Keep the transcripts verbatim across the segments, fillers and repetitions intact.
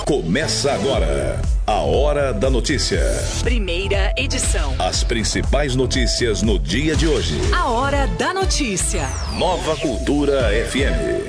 Começa agora a Hora da Notícia. Primeira edição. As principais notícias no dia de hoje. A Hora da Notícia. Nova Cultura F M.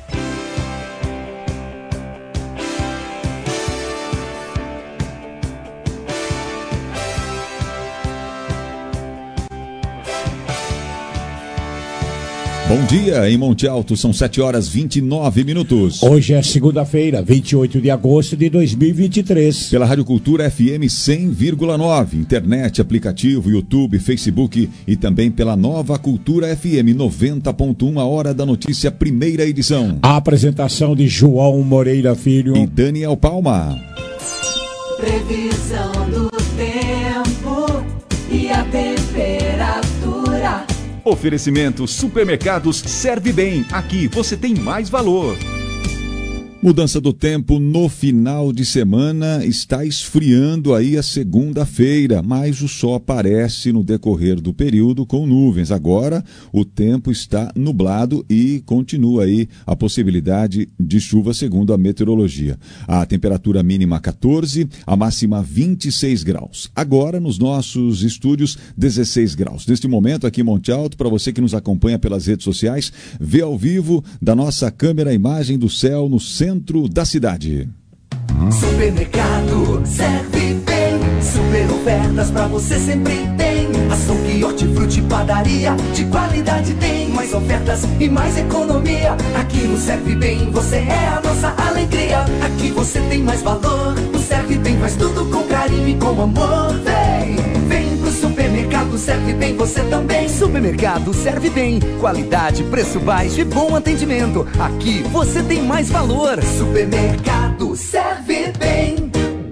Bom dia, em Monte Alto, são sete horas e vinte e nove minutos. Hoje é segunda-feira, vinte e oito de agosto de dois mil e vinte e três. Pela Rádio Cultura F M cem vírgula nove, internet, aplicativo, YouTube, Facebook e também pela Nova Cultura F M noventa ponto um, a Hora da Notícia, primeira edição. A apresentação de João Moreira Filho e Daniel Palma. Previsão do tempo e a temperatura. Oferecimento Supermercados Serve Bem. Aqui você tem mais valor. Mudança do tempo no final de semana, está esfriando aí a segunda-feira, mas o sol aparece no decorrer do período com nuvens. Agora o tempo está nublado e continua aí a possibilidade de chuva segundo a meteorologia. A temperatura mínima quatorze, a máxima vinte e seis graus. Agora nos nossos estúdios dezesseis graus. Neste momento aqui em Monte Alto, para você que nos acompanha pelas redes sociais, vê ao vivo da nossa câmera a imagem do céu no centro da cidade. Supermercado Serve Bem, super ofertas pra você sempre tem. Açougue, hortifruti, padaria, de qualidade tem. Mais ofertas e mais economia. Aqui no Serve Bem você é a nossa alegria. Aqui você tem mais valor. O Serve Bem faz tudo com carinho e com amor. Vem, vem pro Supermercado Serve Bem você também. Supermercado Serve Bem, qualidade, preço baixo e bom atendimento. Aqui você tem mais valor. Supermercado Serve Bem.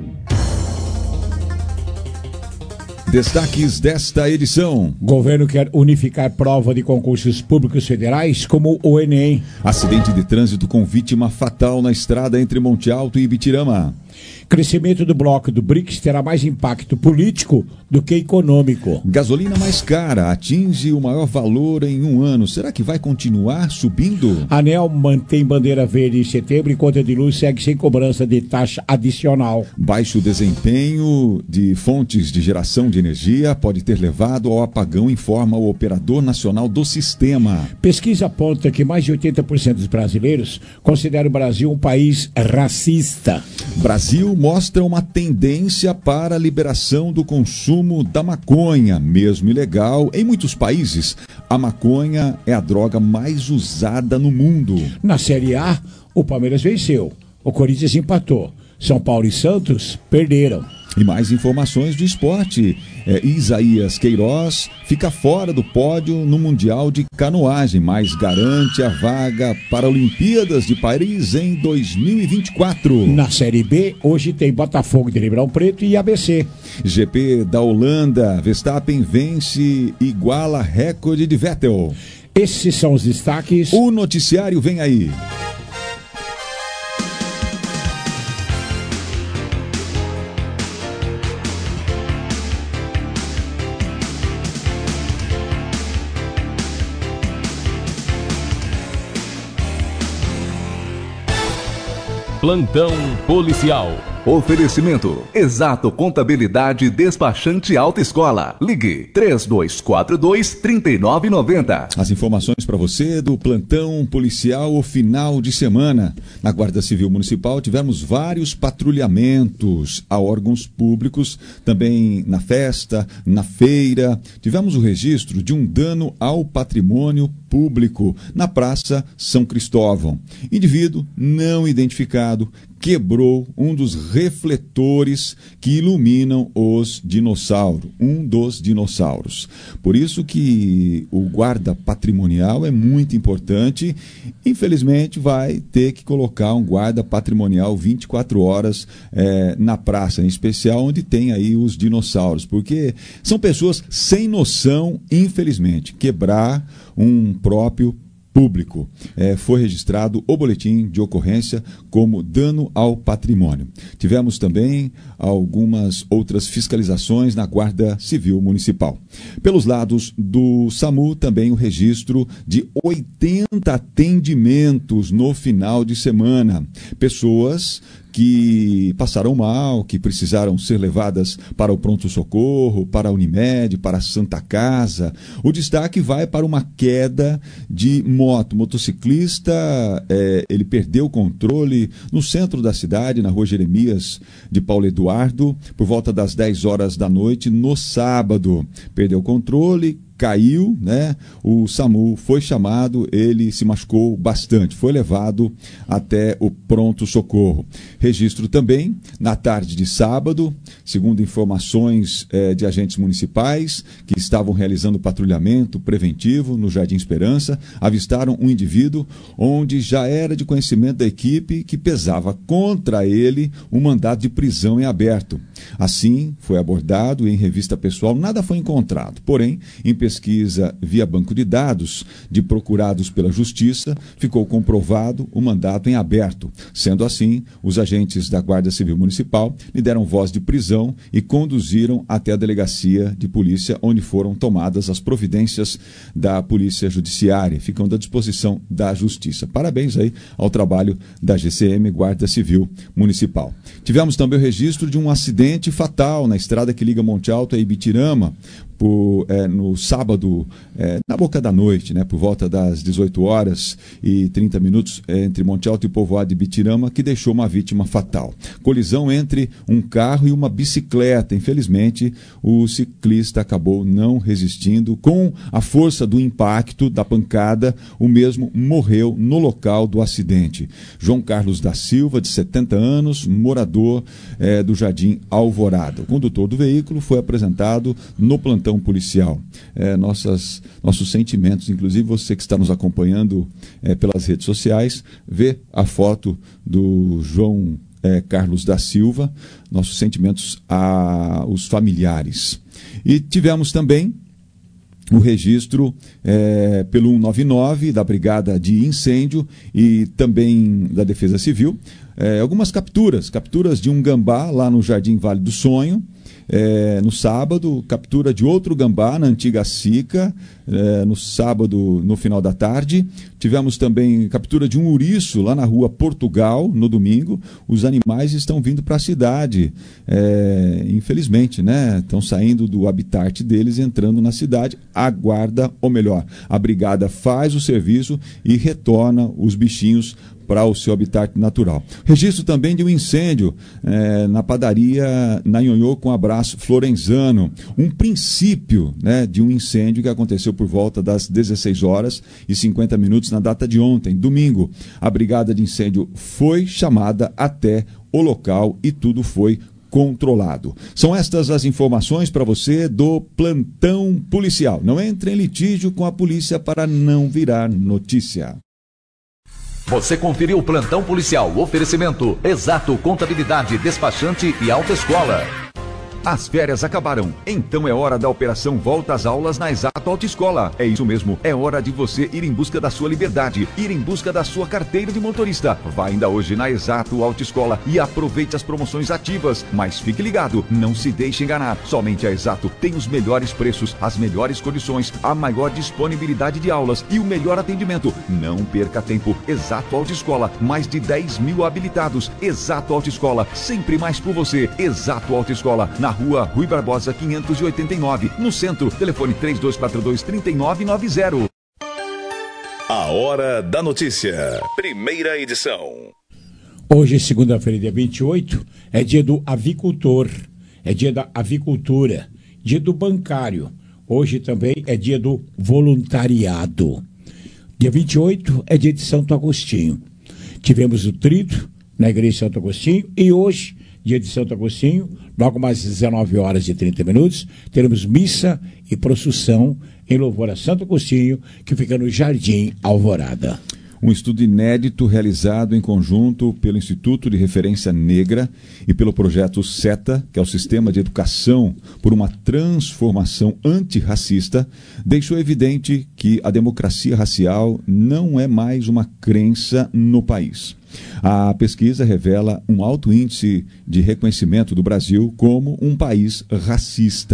Destaques desta edição. Governo quer unificar prova de concursos públicos federais como o Enem. Acidente de trânsito com vítima fatal na estrada entre Monte Alto e Ibitirama. Crescimento do bloco do B R I C S terá mais impacto político do que econômico. Gasolina mais cara atinge o maior valor em um ano. Será que vai continuar subindo? A ANEEL mantém bandeira verde em setembro e conta de luz segue sem cobrança de taxa adicional. Baixo desempenho de fontes de geração de energia pode ter levado ao apagão, informa o Operador Nacional do Sistema. Pesquisa aponta que mais de oitenta por cento dos brasileiros consideram o Brasil um país racista. Brasil mostra uma tendência para a liberação do consumo da maconha, mesmo ilegal. Em muitos países, a maconha é a droga mais usada no mundo. Na Série A, o Palmeiras venceu, o Corinthians empatou, São Paulo e Santos perderam. E mais informações do esporte. É, Isaías Queiroz fica fora do pódio no Mundial de Canoagem, mas garante a vaga para a Olimpíadas de Paris em dois mil e vinte e quatro. Na Série B, hoje tem Botafogo de Ribeirão Preto e A B C. G P da Holanda, Verstappen vence e iguala recorde de Vettel. Esses são os destaques. O noticiário vem aí. Plantão policial. Oferecimento Exato Contabilidade Despachante Autoescola. Ligue três dois quatro dois, três nove nove zero. As informações para você do plantão policial o final de semana. Na Guarda Civil Municipal tivemos vários patrulhamentos a órgãos públicos, também na festa, na feira. Tivemos o registro de um dano ao patrimônio público na Praça São Cristóvão. Indivíduo não identificado quebrou um dos refletores que iluminam os dinossauros, um dos dinossauros. Por isso que o guarda patrimonial é muito importante. Infelizmente vai ter que colocar um guarda patrimonial vinte e quatro horas é, na praça, em especial onde tem aí os dinossauros, porque são pessoas sem noção, infelizmente, quebrar um próprio público. É, foi registrado o boletim de ocorrência como dano ao patrimônio. Tivemos também algumas outras fiscalizações na Guarda Civil Municipal. Pelos lados do SAMU, também o registro de oitenta atendimentos no final de semana. Pessoas que passaram mal, que precisaram ser levadas para o pronto-socorro, para a Unimed, para a Santa Casa. O destaque vai para uma queda de moto. O motociclista, é, ele perdeu o controle no centro da cidade, na rua Jeremias de Paulo Eduardo, por volta das dez horas da noite, no sábado. Perdeu o controle, caiu, né? O SAMU foi chamado, ele se machucou bastante, foi levado até o pronto-socorro. Registro também, na tarde de sábado, segundo informações eh, de agentes municipais que estavam realizando patrulhamento preventivo no Jardim Esperança, avistaram um indivíduo onde já era de conhecimento da equipe que pesava contra ele um mandado de prisão em aberto. Assim, foi abordado e em revista pessoal nada foi encontrado, porém, em pesquisa via banco de dados de procurados pela Justiça, ficou comprovado o mandato em aberto. Sendo assim, os agentes da Guarda Civil Municipal lhe deram voz de prisão e conduziram até a delegacia de polícia, onde foram tomadas as providências da Polícia Judiciária, ficando à disposição da Justiça. Parabéns aí ao trabalho da G C M, Guarda Civil Municipal. Tivemos também o registro de um acidente fatal na estrada que liga Monte Alto a Ibitirama, Por, é, no sábado, é, na boca da noite, né, por volta das dezoito horas e trinta minutos, é, entre Monte Alto e Povoado de Ibitirama, que deixou uma vítima fatal. Colisão entre um carro e uma bicicleta. Infelizmente, o ciclista acabou não resistindo. Com a força do impacto da pancada, o mesmo morreu no local do acidente. João Carlos da Silva, de setenta anos, morador é, do Jardim Alvorada. O condutor do veículo foi apresentado no plantão policial. É, nossas, nossos sentimentos, inclusive você que está nos acompanhando é, pelas redes sociais, vê a foto do João é, Carlos da Silva, nossos sentimentos aos familiares. E tivemos também o registro é, pelo cento e noventa e nove da Brigada de Incêndio e também da Defesa Civil, é, algumas capturas, capturas de um gambá lá no Jardim Vale do Sonho. É, no sábado, captura de outro gambá na antiga Sica, é, no sábado, no final da tarde. Tivemos também captura de um ouriço lá na rua Portugal, no domingo. Os animais estão vindo para a cidade, é, infelizmente, né? Estão saindo do habitat deles, entrando na cidade. Aguarda, ou melhor, a brigada faz o serviço e retorna os bichinhos para o seu habitat natural. Registro também de um incêndio é, na padaria na Nhonhô com Abraço Florenzano. Um princípio, né, de um incêndio que aconteceu por volta das dezesseis horas e cinquenta minutos na data de ontem, domingo. A brigada de incêndio foi chamada até o local e tudo foi controlado. São estas as informações para você do plantão policial. Não entre em litígio com a polícia para não virar notícia. Você conferiu o plantão policial, oferecimento Exato Contabilidade, Despachante e Autoescola. As férias acabaram, então é hora da operação Volta às Aulas na Exato Autoescola. É isso mesmo, é hora de você ir em busca da sua liberdade, ir em busca da sua carteira de motorista. Vá ainda hoje na Exato Autoescola e aproveite as promoções ativas. Mas fique ligado, não se deixe enganar. Somente a Exato tem os melhores preços, as melhores condições, a maior disponibilidade de aulas e o melhor atendimento. Não perca tempo. Exato Autoescola, mais de dez mil habilitados. Exato Autoescola, sempre mais por você. Exato Autoescola, na Rua Rui Barbosa quinhentos e oitenta e nove, no centro. Telefone três dois quatro dois, três nove nove zero. A Hora da Notícia, primeira edição. Hoje, segunda-feira, dia vinte e oito, é dia do avicultor, é dia da avicultura, dia do bancário. Hoje também é dia do voluntariado. Dia vinte e oito é dia de Santo Agostinho. Tivemos o trito na igreja de Santo Agostinho e hoje, dia de Santo Agostinho, logo mais às dezenove horas e trinta minutos, teremos missa e procissão em louvor a Santo Agostinho, que fica no Jardim Alvorada. Um estudo inédito realizado em conjunto pelo Instituto de Referência Negra e pelo projeto SETA, que é o Sistema de Educação por uma Transformação Antirracista, deixou evidente que a democracia racial não é mais uma crença no país. A pesquisa revela um alto índice de reconhecimento do Brasil como um país racista.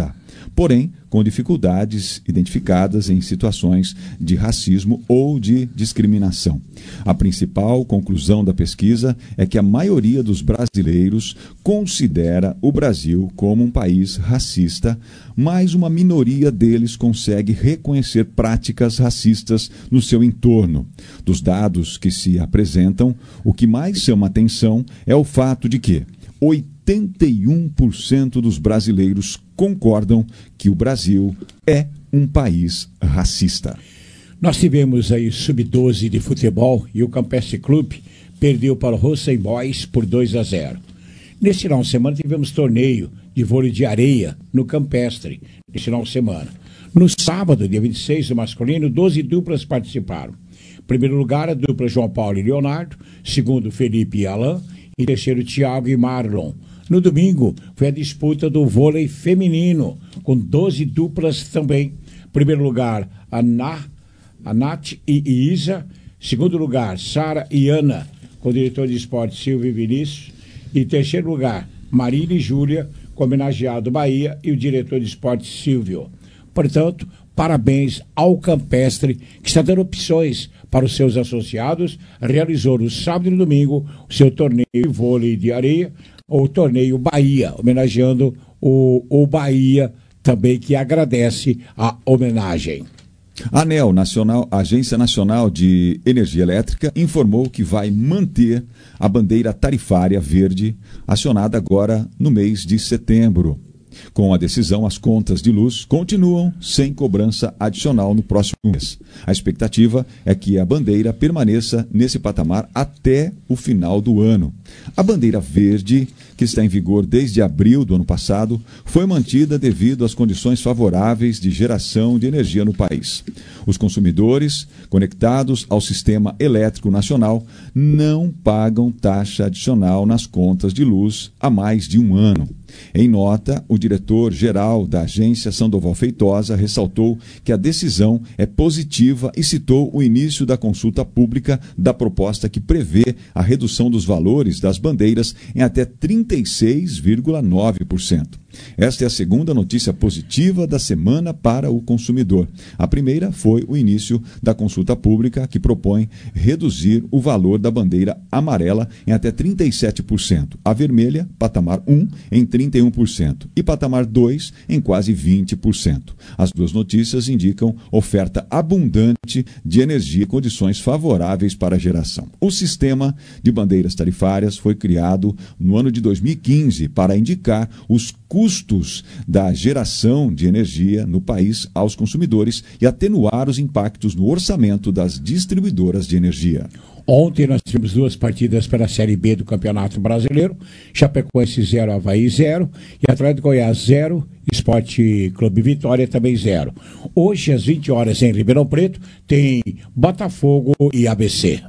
porém com dificuldades identificadas em situações de racismo ou de discriminação. A principal conclusão da pesquisa é que a maioria dos brasileiros considera o Brasil como um país racista, mas uma minoria deles consegue reconhecer práticas racistas no seu entorno. Dos dados que se apresentam, o que mais chama atenção é o fato de que oitenta e um por cento dos brasileiros concordam que o Brasil é um país racista. Nós tivemos aí sub doze de futebol e o Campestre Clube perdeu para o Rosen Boys por dois a zero. Neste final de semana tivemos torneio de vôlei de areia no Campestre, neste final de semana. No sábado, dia vinte e seis, do masculino, doze duplas participaram. Em primeiro lugar, a dupla João Paulo e Leonardo, segundo Felipe e Alain, e terceiro Thiago e Marlon. No domingo, foi a disputa do vôlei feminino, com doze duplas também. Em primeiro lugar, a, Na, a Nath e Isa. Segundo lugar, Sara e Ana, com o diretor de esporte Silvio e Vinícius. E em terceiro lugar, Marília e Júlia, com o homenageado Bahia e o diretor de esporte Silvio. Portanto, parabéns ao Campestre, que está dando opções para os seus associados. Realizou no sábado e no domingo o seu torneio de vôlei de areia, ou torneio Bahia, homenageando o, o Bahia também, que agradece a homenagem. A ANEEL, Nacional, Agência Nacional de Energia Elétrica, informou que vai manter a bandeira tarifária verde, acionada agora no mês de setembro. Com a decisão, as contas de luz continuam sem cobrança adicional no próximo mês. A expectativa é que a bandeira permaneça nesse patamar até o final do ano. A bandeira verde, que está em vigor desde abril do ano passado, foi mantida devido às condições favoráveis de geração de energia no país. Os consumidores conectados ao Sistema Elétrico Nacional não pagam taxa adicional nas contas de luz há mais de um ano. Em nota, o diretor-geral da agência, Sandoval Feitosa, ressaltou que a decisão é positiva e citou o início da consulta pública da proposta que prevê a redução dos valores das bandeiras em até trinta e seis vírgula nove por cento. Esta é a segunda notícia positiva da semana para o consumidor. A primeira foi o início da consulta pública, que propõe reduzir o valor da bandeira amarela em até trinta e sete por cento, a vermelha, patamar um, em trinta e um por cento e patamar dois em quase vinte por cento. As duas notícias indicam oferta abundante de energia e condições favoráveis para a geração. O sistema de bandeiras tarifárias foi criado no ano de dois mil e quinze para indicar os custos da geração de energia no país aos consumidores e atenuar os impactos no orçamento das distribuidoras de energia. Ontem nós tivemos duas partidas pela Série B do Campeonato Brasileiro. Chapecoense zero, Avaí zero. E Atlético Goiás zero, Esporte Clube Vitória também zero. Hoje, às vinte horas, em Ribeirão Preto, tem Botafogo e A B C.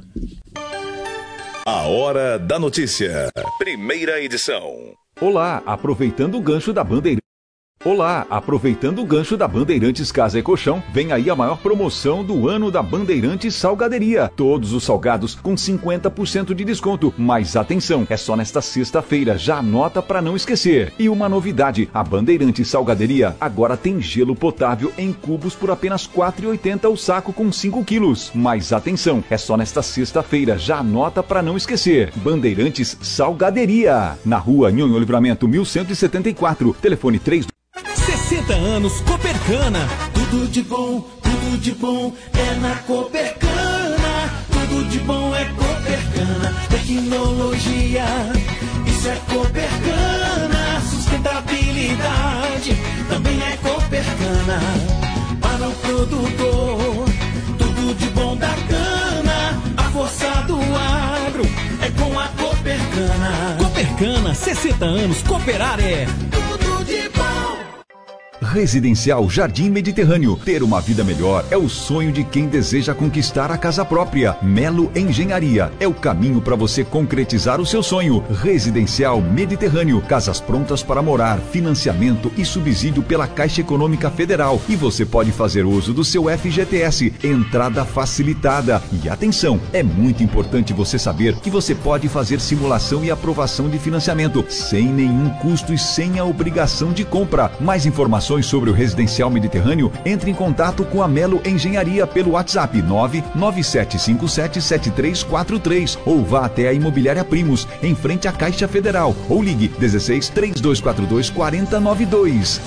A Hora da Notícia. Primeira edição. Olá, aproveitando o gancho da Bandeirantes. Olá, aproveitando o gancho da Bandeirantes Casa e Colchão, vem aí a maior promoção do ano da Bandeirantes Salgaderia. Todos os salgados com cinquenta por cento de desconto. Mas atenção, é só nesta sexta-feira, já anota para não esquecer. E uma novidade, a Bandeirantes Salgaderia agora tem gelo potável em cubos por apenas quatro reais e oitenta centavos o saco com cinco quilos. Mas atenção, é só nesta sexta-feira, já anota para não esquecer. Bandeirantes Salgaderia, na rua Nhonhô Livramento mil cento e setenta e quatro, telefone três... sessenta anos Copercana, tudo de bom, tudo de bom é na Copercana, tudo de bom é Copercana, tecnologia, isso é Copercana, sustentabilidade, também é Copercana, para o produtor, tudo de bom da cana, a força do agro, é com a Copercana. Copercana, sessenta anos, cooperar é tudo de bom. Residencial Jardim Mediterrâneo. Ter uma vida melhor é o sonho de quem deseja conquistar a casa própria. Melo Engenharia é o caminho para você concretizar o seu sonho. Residencial Mediterrâneo. Casas prontas para morar, financiamento e subsídio pela Caixa Econômica Federal. E você pode fazer uso do seu F G T S. Entrada facilitada. E atenção, é muito importante você saber que você pode fazer simulação e aprovação de financiamento sem nenhum custo e sem a obrigação de compra. Mais informações informações sobre o residencial mediterrâneo, entre em contato com a Melo Engenharia pelo WhatsApp nove nove sete cinco sete sete três quatro três ou vá até a Imobiliária Primos, em frente à Caixa Federal, ou ligue dezesseis, três dois quatro dois, quatro zero nove dois.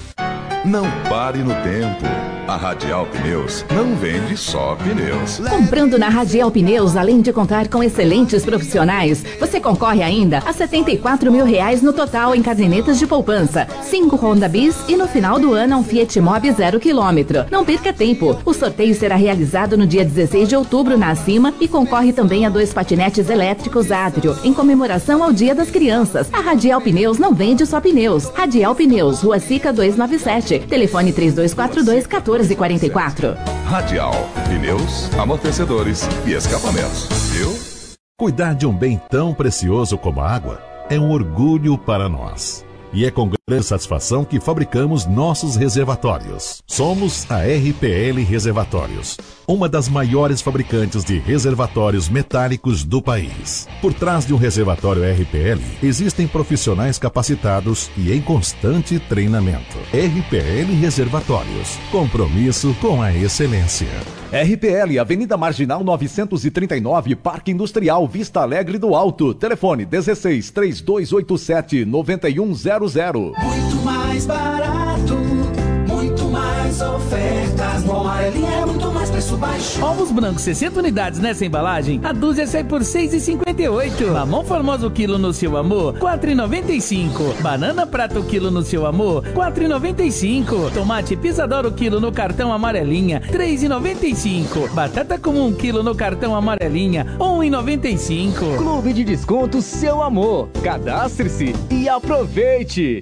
Não pare no tempo. A Radial Pneus não vende só pneus. Comprando na Radial Pneus, além de contar com excelentes profissionais, você concorre ainda a setenta e quatro mil reais no total em cadernetas de poupança, cinco Honda Bis e no final do ano um Fiat Mobi zero quilômetro. Não perca tempo. O sorteio será realizado no dia dezesseis de outubro na Acima e concorre também a dois patinetes elétricos Atrio, em comemoração ao Dia das Crianças. A Radial Pneus não vende só pneus. Radial Pneus, Rua Sica duzentos e noventa e sete. Telefone três dois quatro dois, um quatro quatro quatro. Radial, pneus, amortecedores e escapamentos, viu? Cuidar de um bem tão precioso como a água é um orgulho para nós. E é com grande satisfação que fabricamos nossos reservatórios. Somos a R P L Reservatórios, uma das maiores fabricantes de reservatórios metálicos do país. Por trás de um reservatório R P L, existem profissionais capacitados e em constante treinamento. R P L Reservatórios, compromisso com a excelência. R P L, Avenida Marginal novecentos e trinta e nove, Parque Industrial, Vista Alegre do Alto. Telefone dezesseis, três dois oito sete, nove um zero zero. Muito mais barato, muito mais ofertas. No Amarelinha é muito mais preço baixo. Ovos brancos, sessenta unidades nessa embalagem. A dúzia sai por seis reais e cinquenta e oito centavos. Mamão formoso quilo no Seu Amor, quatro reais e noventa e cinco centavos. Banana prata o quilo no Seu Amor, quatro reais e noventa e cinco centavos. Tomate Pisadoro quilo no cartão Amarelinha, três reais e noventa e cinco centavos. Batata comum quilo no cartão Amarelinha, um real e noventa e cinco centavos. Clube de Desconto Seu Amor. Cadastre-se e aproveite.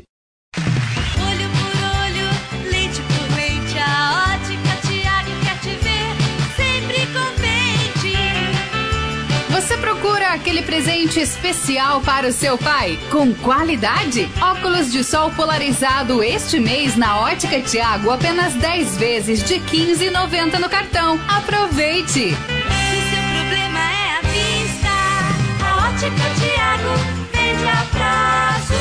Olho por olho, leite por leite, a Ótica Tiago quer te ver sempre contente. Você procura aquele presente especial para o seu pai? Com qualidade? Óculos de sol polarizado este mês na Ótica Tiago, apenas dez vezes de quinze reais e noventa centavos no cartão. Aproveite! Se seu problema é a vista, a Ótica Tiago vende a prazo.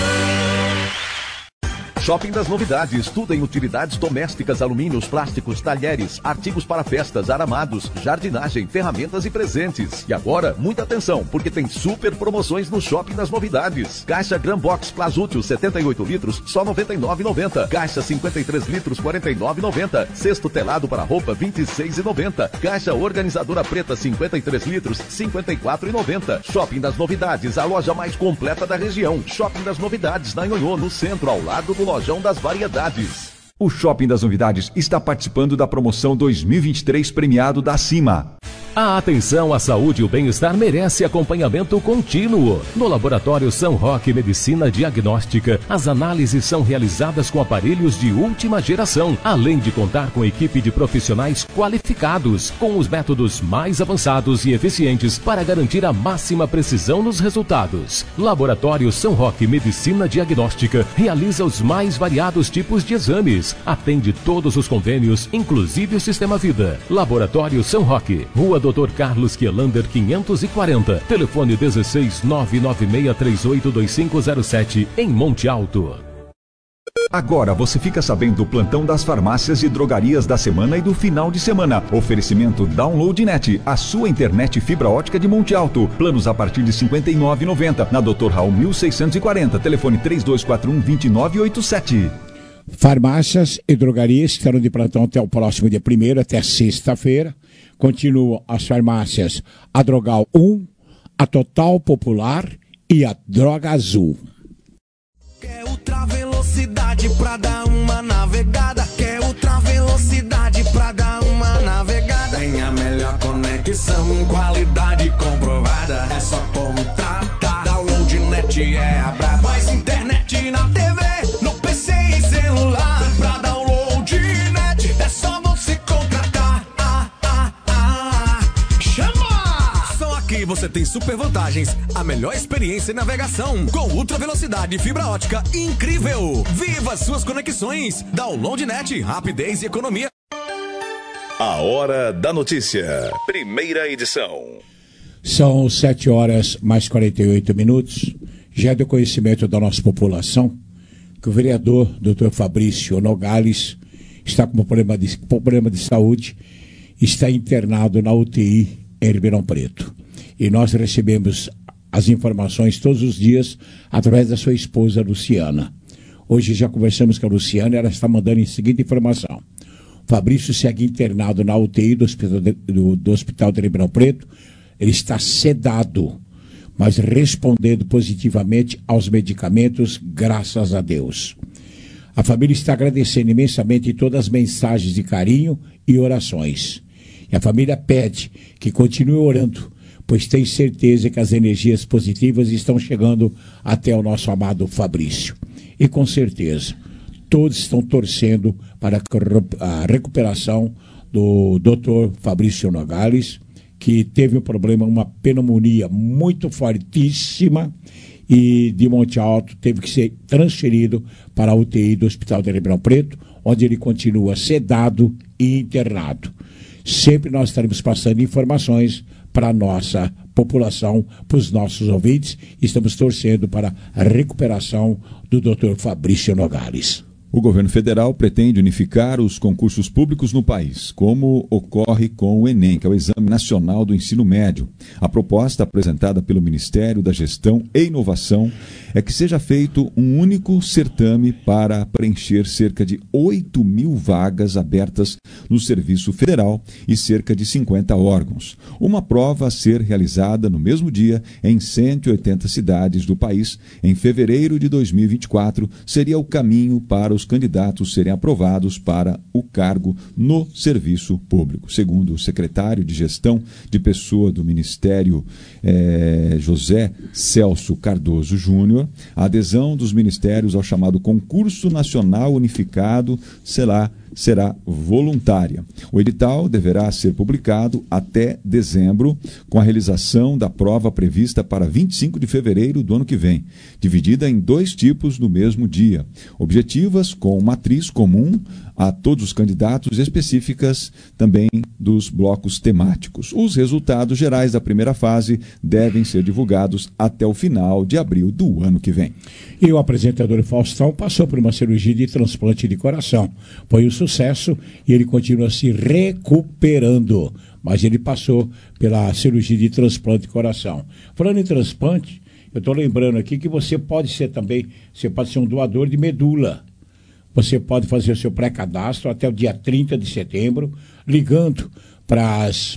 Shopping das Novidades, tudo em utilidades domésticas, alumínios, plásticos, talheres, artigos para festas, aramados, jardinagem, ferramentas e presentes. E agora, muita atenção, porque tem super promoções no Shopping das Novidades. Caixa Gran Box Plasútil setenta e oito litros, só noventa e nove reais e noventa centavos. Caixa cinquenta e três litros, quarenta e nove reais e noventa centavos. Cesto telado para roupa, vinte e seis reais e noventa centavos. Caixa organizadora preta cinquenta e três litros, cinquenta e quatro reais e noventa centavos. Shopping das Novidades, a loja mais completa da região. Shopping das Novidades, na Nhonhô, no centro, ao lado do Lojão das Variedades. O Shopping das Novidades está participando da promoção dois mil e vinte e três premiado da Cima. A atenção à saúde e o bem-estar merece acompanhamento contínuo. No Laboratório São Roque Medicina Diagnóstica, as análises são realizadas com aparelhos de última geração, além de contar com equipe de profissionais qualificados, com os métodos mais avançados e eficientes para garantir a máxima precisão nos resultados. Laboratório São Roque Medicina Diagnóstica realiza os mais variados tipos de exames, atende todos os convênios, inclusive o Sistema Vida. Laboratório São Roque, Rua doutor Carlos Quielander quinhentos e quarenta, telefone dezesseis, nove nove seis três oito dois cinco zero sete, em Monte Alto. Agora você fica sabendo do plantão das farmácias e drogarias da semana e do final de semana. Oferecimento DownloadNet, a sua internet fibra ótica de Monte Alto. Planos a partir de cinquenta e nove reais e noventa centavos. Na doutor Raul mil seiscentos e quarenta, telefone três dois quatro um, dois nove oito sete. Farmácias e drogarias estarão de plantão até o próximo dia primeiro, até sexta-feira. Continuam as farmácias a Drogal um, a Total Popular e a Droga Azul. Quer ultra velocidade pra dar uma navegada? Quer ultra velocidade pra dar uma navegada? Tem a melhor conexão, qualidade comprovada. É só contratar. DownloadNet é a braba. Mais internet na T V, no P C e celular. Pra DownloadNet é só você contratar. Ah, ah, ah. Chama! Só aqui você tem super vantagens. A melhor experiência em navegação. Com ultra velocidade e fibra ótica incrível. Viva suas conexões. DownloadNet, rapidez e economia. A Hora da Notícia. Primeira edição. São sete horas mais quarenta e oito minutos. Já é do conhecimento da nossa população que o vereador doutor Fabrício Nogales está com um problema de, problema de saúde, está internado na U T I em Ribeirão Preto. E nós recebemos as informações todos os dias através da sua esposa Luciana. Hoje já conversamos com a Luciana e ela está mandando a seguinte informação. Fabrício segue internado na U T I do Hospital de, do, do Hospital de Ribeirão Preto. Ele está sedado, mas respondendo positivamente aos medicamentos, graças a Deus. A família está agradecendo imensamente todas as mensagens de carinho e orações. E a família pede que continue orando, pois tem certeza que as energias positivas estão chegando até o nosso amado Fabrício. E com certeza, todos estão torcendo para a recuperação do doutor Fabrício Nogales, que teve um problema, uma pneumonia muito fortíssima, e de Monte Alto teve que ser transferido para a U T I do Hospital de Ribeirão Preto, onde ele continua sedado e internado. Sempre nós estaremos passando informações para a nossa população, para os nossos ouvintes. Estamos torcendo para a recuperação do doutor Fabrício Nogales. O governo federal pretende unificar os concursos públicos no país, como ocorre com o Enem, que é o Exame Nacional do Ensino Médio. A proposta apresentada pelo Ministério da Gestão e Inovação é que seja feito um único certame para preencher cerca de oito mil vagas abertas no Serviço Federal e cerca de cinquenta órgãos. Uma prova a ser realizada no mesmo dia em cento e oitenta cidades do país. Em fevereiro de dois mil e vinte e quatro, seria o caminho para os candidatos serem aprovados para o cargo no serviço público. Segundo o secretário de Gestão de Pessoa do Ministério, eh, José Celso Cardoso Júnior, a adesão dos ministérios ao chamado Concurso Nacional Unificado será será voluntária. O edital deverá ser publicado até dezembro, com a realização da prova prevista para vinte e cinco de fevereiro do ano que vem, dividida em dois tipos no mesmo dia, objetivas com matriz comum a todos os candidatos, específicas também dos blocos temáticos. Os resultados gerais da primeira fase devem ser divulgados até o final de abril do ano que vem. E o apresentador Faustão passou por uma cirurgia de transplante de coração. Foi um sucesso e ele continua se recuperando, mas ele passou pela cirurgia de transplante de coração. Falando em transplante, eu estou lembrando aqui que você pode ser também, você pode ser um doador de medula. Você pode fazer o seu pré-cadastro até o dia trinta de setembro, ligando para as,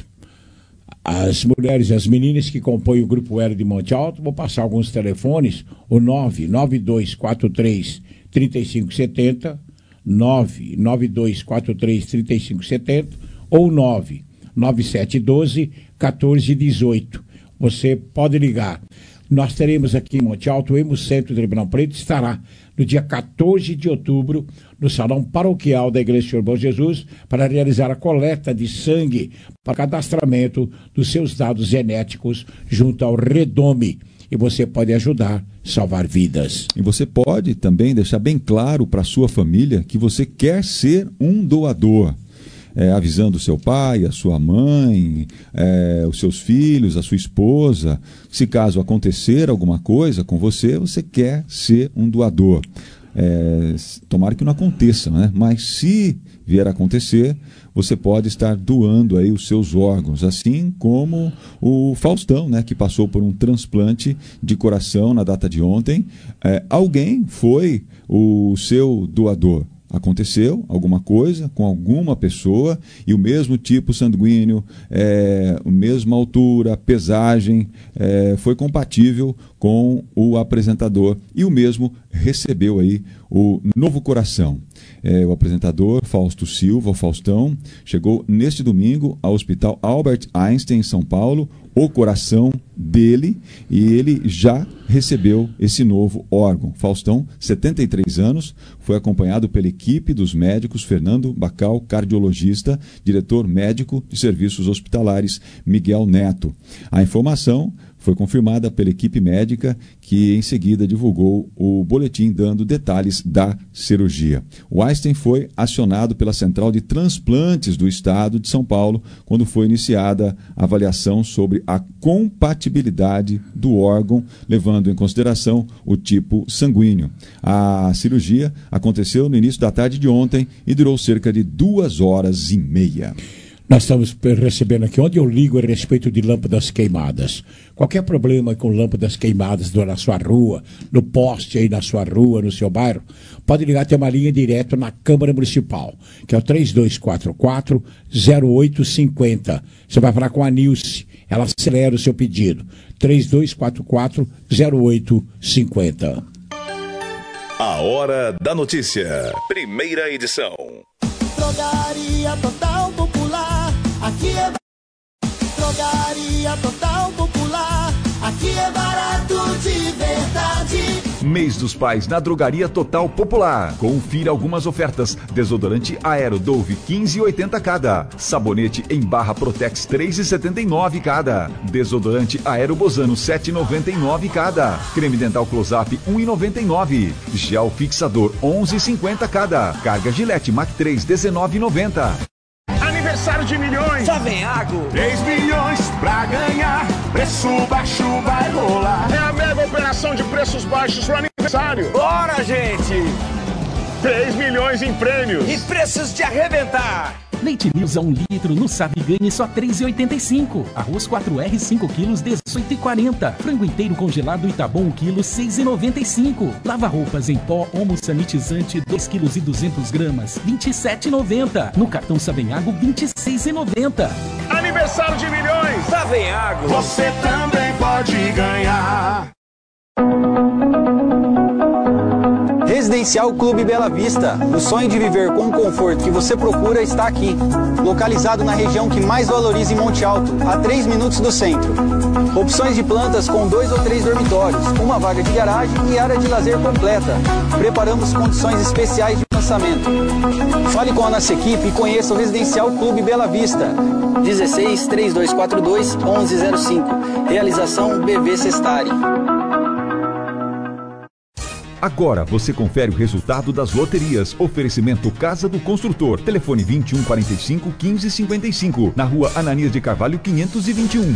as mulheres e as meninas que compõem o Grupo L de Monte Alto. Vou passar alguns telefones, o nove nove dois quatro três, três cinco sete zero, nove nove dois quatro três, três cinco sete zero ou nove nove sete um dois, um quatro um oito. Você pode ligar. Nós teremos aqui em Monte Alto, o Hemocentro de Ribeirão Preto estará no dia quatorze de outubro, no Salão Paroquial da Igreja do Senhor Bom Jesus, para realizar a coleta de sangue para cadastramento dos seus dados genéticos junto ao Redome. E você pode ajudar a salvar vidas. E você pode também deixar bem claro para a sua família que você quer ser um doador. É, avisando o seu pai, a sua mãe, é, os seus filhos, a sua esposa. Se caso acontecer alguma coisa com você, você quer ser um doador. É, tomara que não aconteça, né? Mas se vier a acontecer, você pode estar doando aí os seus órgãos, assim como o Faustão, né, que passou por um transplante de coração na data de ontem. É, alguém foi o seu doador. Aconteceu alguma coisa com alguma pessoa e o mesmo tipo sanguíneo, é, a mesma altura, pesagem, é, foi compatível com o apresentador e o mesmo recebeu aí o novo coração. É, o apresentador Fausto Silva, o Faustão, chegou neste domingo ao Hospital Albert Einstein, em São Paulo, o coração dele, e ele já recebeu esse novo órgão. Faustão, setenta e três anos, foi acompanhado pela equipe dos médicos Fernando Bacal, cardiologista, diretor médico de serviços hospitalares Miguel Neto. A informação foi confirmada pela equipe médica, que em seguida divulgou o boletim dando detalhes da cirurgia. O Einstein foi acionado pela Central de Transplantes do Estado de São Paulo quando foi iniciada a avaliação sobre a compatibilidade do órgão, levando em consideração o tipo sanguíneo. A cirurgia aconteceu no início da tarde de ontem e durou cerca de duas horas e meia. Nós estamos recebendo aqui, onde eu ligo a respeito de lâmpadas queimadas. Qualquer problema com lâmpadas queimadas na sua rua, no poste aí na sua rua, no seu bairro, pode ligar, tem uma linha direto na Câmara Municipal, que é o três dois quatro quatro, zero oito cinco zero. Você vai falar com a Nilce, ela acelera o seu pedido. três dois quatro quatro, zero oito cinco zero. A Hora da Notícia, primeira edição. Drogaria Total Popular, aqui é Drogaria Total Popular, aqui é barato de verdade. Mês dos Pais na Drogaria Total Popular. Confira algumas ofertas. Desodorante Aero Dove quinze e oitenta cada. Sabonete em barra Protex três e setenta e nove cada. Desodorante Aero Bozano sete e noventa e nove cada. Creme dental Close-Up um e noventa e nove. Gel fixador onze e cinquenta cada. Carga Gillette Mac três dezenove e noventa. Aniversário de milhões, Savenhago. três milhões pra ganhar, preço baixo vai rolar. É a mega operação de preços baixos pro aniversário. Bora, gente! três milhões em prêmios. E preços de arrebentar. Leite News a um litro no Sabe Ganhe só três reais e oitenta e cinco centavos. Arroz quatro R cinco quilos dezoito reais e quarenta centavos. Frango inteiro congelado Itabom um quilo seis reais e noventa e cinco centavos. Lava roupas em pó Omo Sanitizante dois quilos e duzentas gramas vinte e sete reais e noventa centavos. No cartão Savenhago vinte e seis reais e noventa centavos. Aniversário de milhões, Savenhago. Você também pode ganhar. Residencial Clube Bela Vista. O sonho de viver com o conforto que você procura está aqui. Localizado na região que mais valoriza em Monte Alto, a três minutos do centro. Opções de plantas com dois ou três dormitórios, uma vaga de garagem e área de lazer completa. Preparamos condições especiais de lançamento. Fale com a nossa equipe e conheça o Residencial Clube Bela Vista. dezesseis, três dois quatro dois, onze zero cinco. Realização B V Sestari. Agora você confere o resultado das loterias. Oferecimento Casa do Construtor. Telefone vinte e um quarenta e cinco, quinze cinquenta e cinco. Na rua Ananias de Carvalho, quinhentos e vinte e um.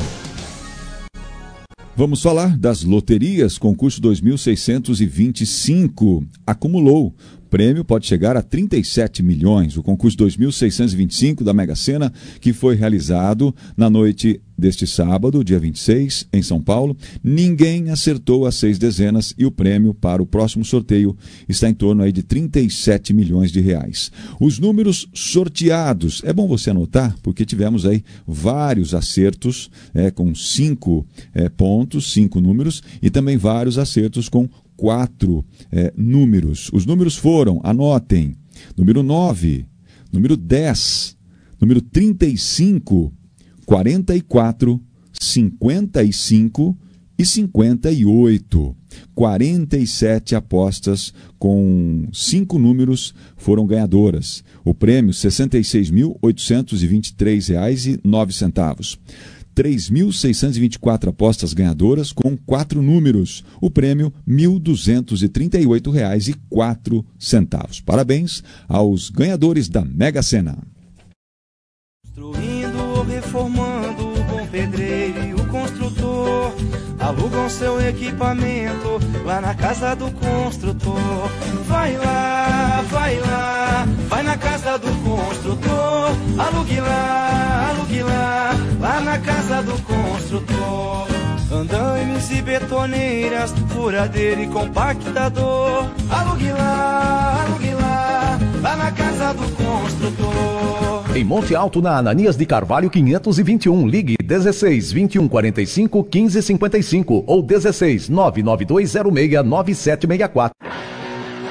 Vamos falar das loterias. Concurso dois mil seiscentos e vinte e cinco. Acumulou. Prêmio pode chegar a trinta e sete milhões. O concurso dois mil seiscentos e vinte e cinco da Mega Sena, que foi realizado na noite deste sábado, dia vinte e seis, em São Paulo. Ninguém acertou as seis dezenas e o prêmio para o próximo sorteio está em torno aí de trinta e sete milhões de reais. Os números sorteados, é bom você anotar, porque tivemos aí vários acertos é, com cinco é, pontos, cinco números, e também vários acertos com quatro é, números. Os números foram, anotem, número nove, número dez, número trinta e cinco, quarenta e quatro, cinquenta e cinco e cinquenta e oito. quarenta e sete apostas com cinco números foram ganhadoras. O prêmio, sessenta e seis mil, oitocentos e vinte e três reais e nove centavos. três mil seiscentos e vinte e quatro apostas ganhadoras com quatro números. O prêmio, mil duzentos e trinta e oito reais e quatro centavos. Parabéns aos ganhadores da Mega Sena. Construindo ou reformando, o bom pedreiro e o construtor alugam seu equipamento lá na casa do construtor. Vai lá, vai lá, vai na casa do construtor. Alugue lá, alugue lá, lá na casa do construtor. Andaimes e betoneiras, furadeira e compactador. Alugue lá, alugue lá, lá na casa do construtor. Em Monte Alto, na Ananias de Carvalho, quinhentos e vinte e um. Ligue dezesseis, vinte e um, quarenta e cinco, quinze cinquenta e cinco ou dezesseis, nove nove dois zero seis, nove sete seis quatro.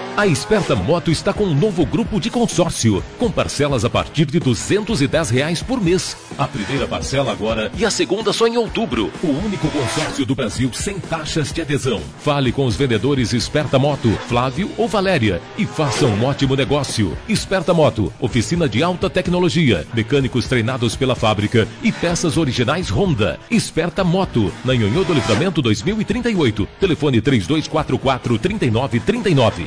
A Esperta Moto está com um novo grupo de consórcio, com parcelas a partir de duzentos e dez reais por mês. A primeira parcela agora e a segunda só em outubro. O único consórcio do Brasil sem taxas de adesão. Fale com os vendedores Esperta Moto, Flávio ou Valéria, e faça um ótimo negócio. Esperta Moto, oficina de alta tecnologia, mecânicos treinados pela fábrica e peças originais Honda. Esperta Moto, na Nhonhô do Livramento dois mil e trinta e oito. Telefone três dois quatro quatro, três nove três nove.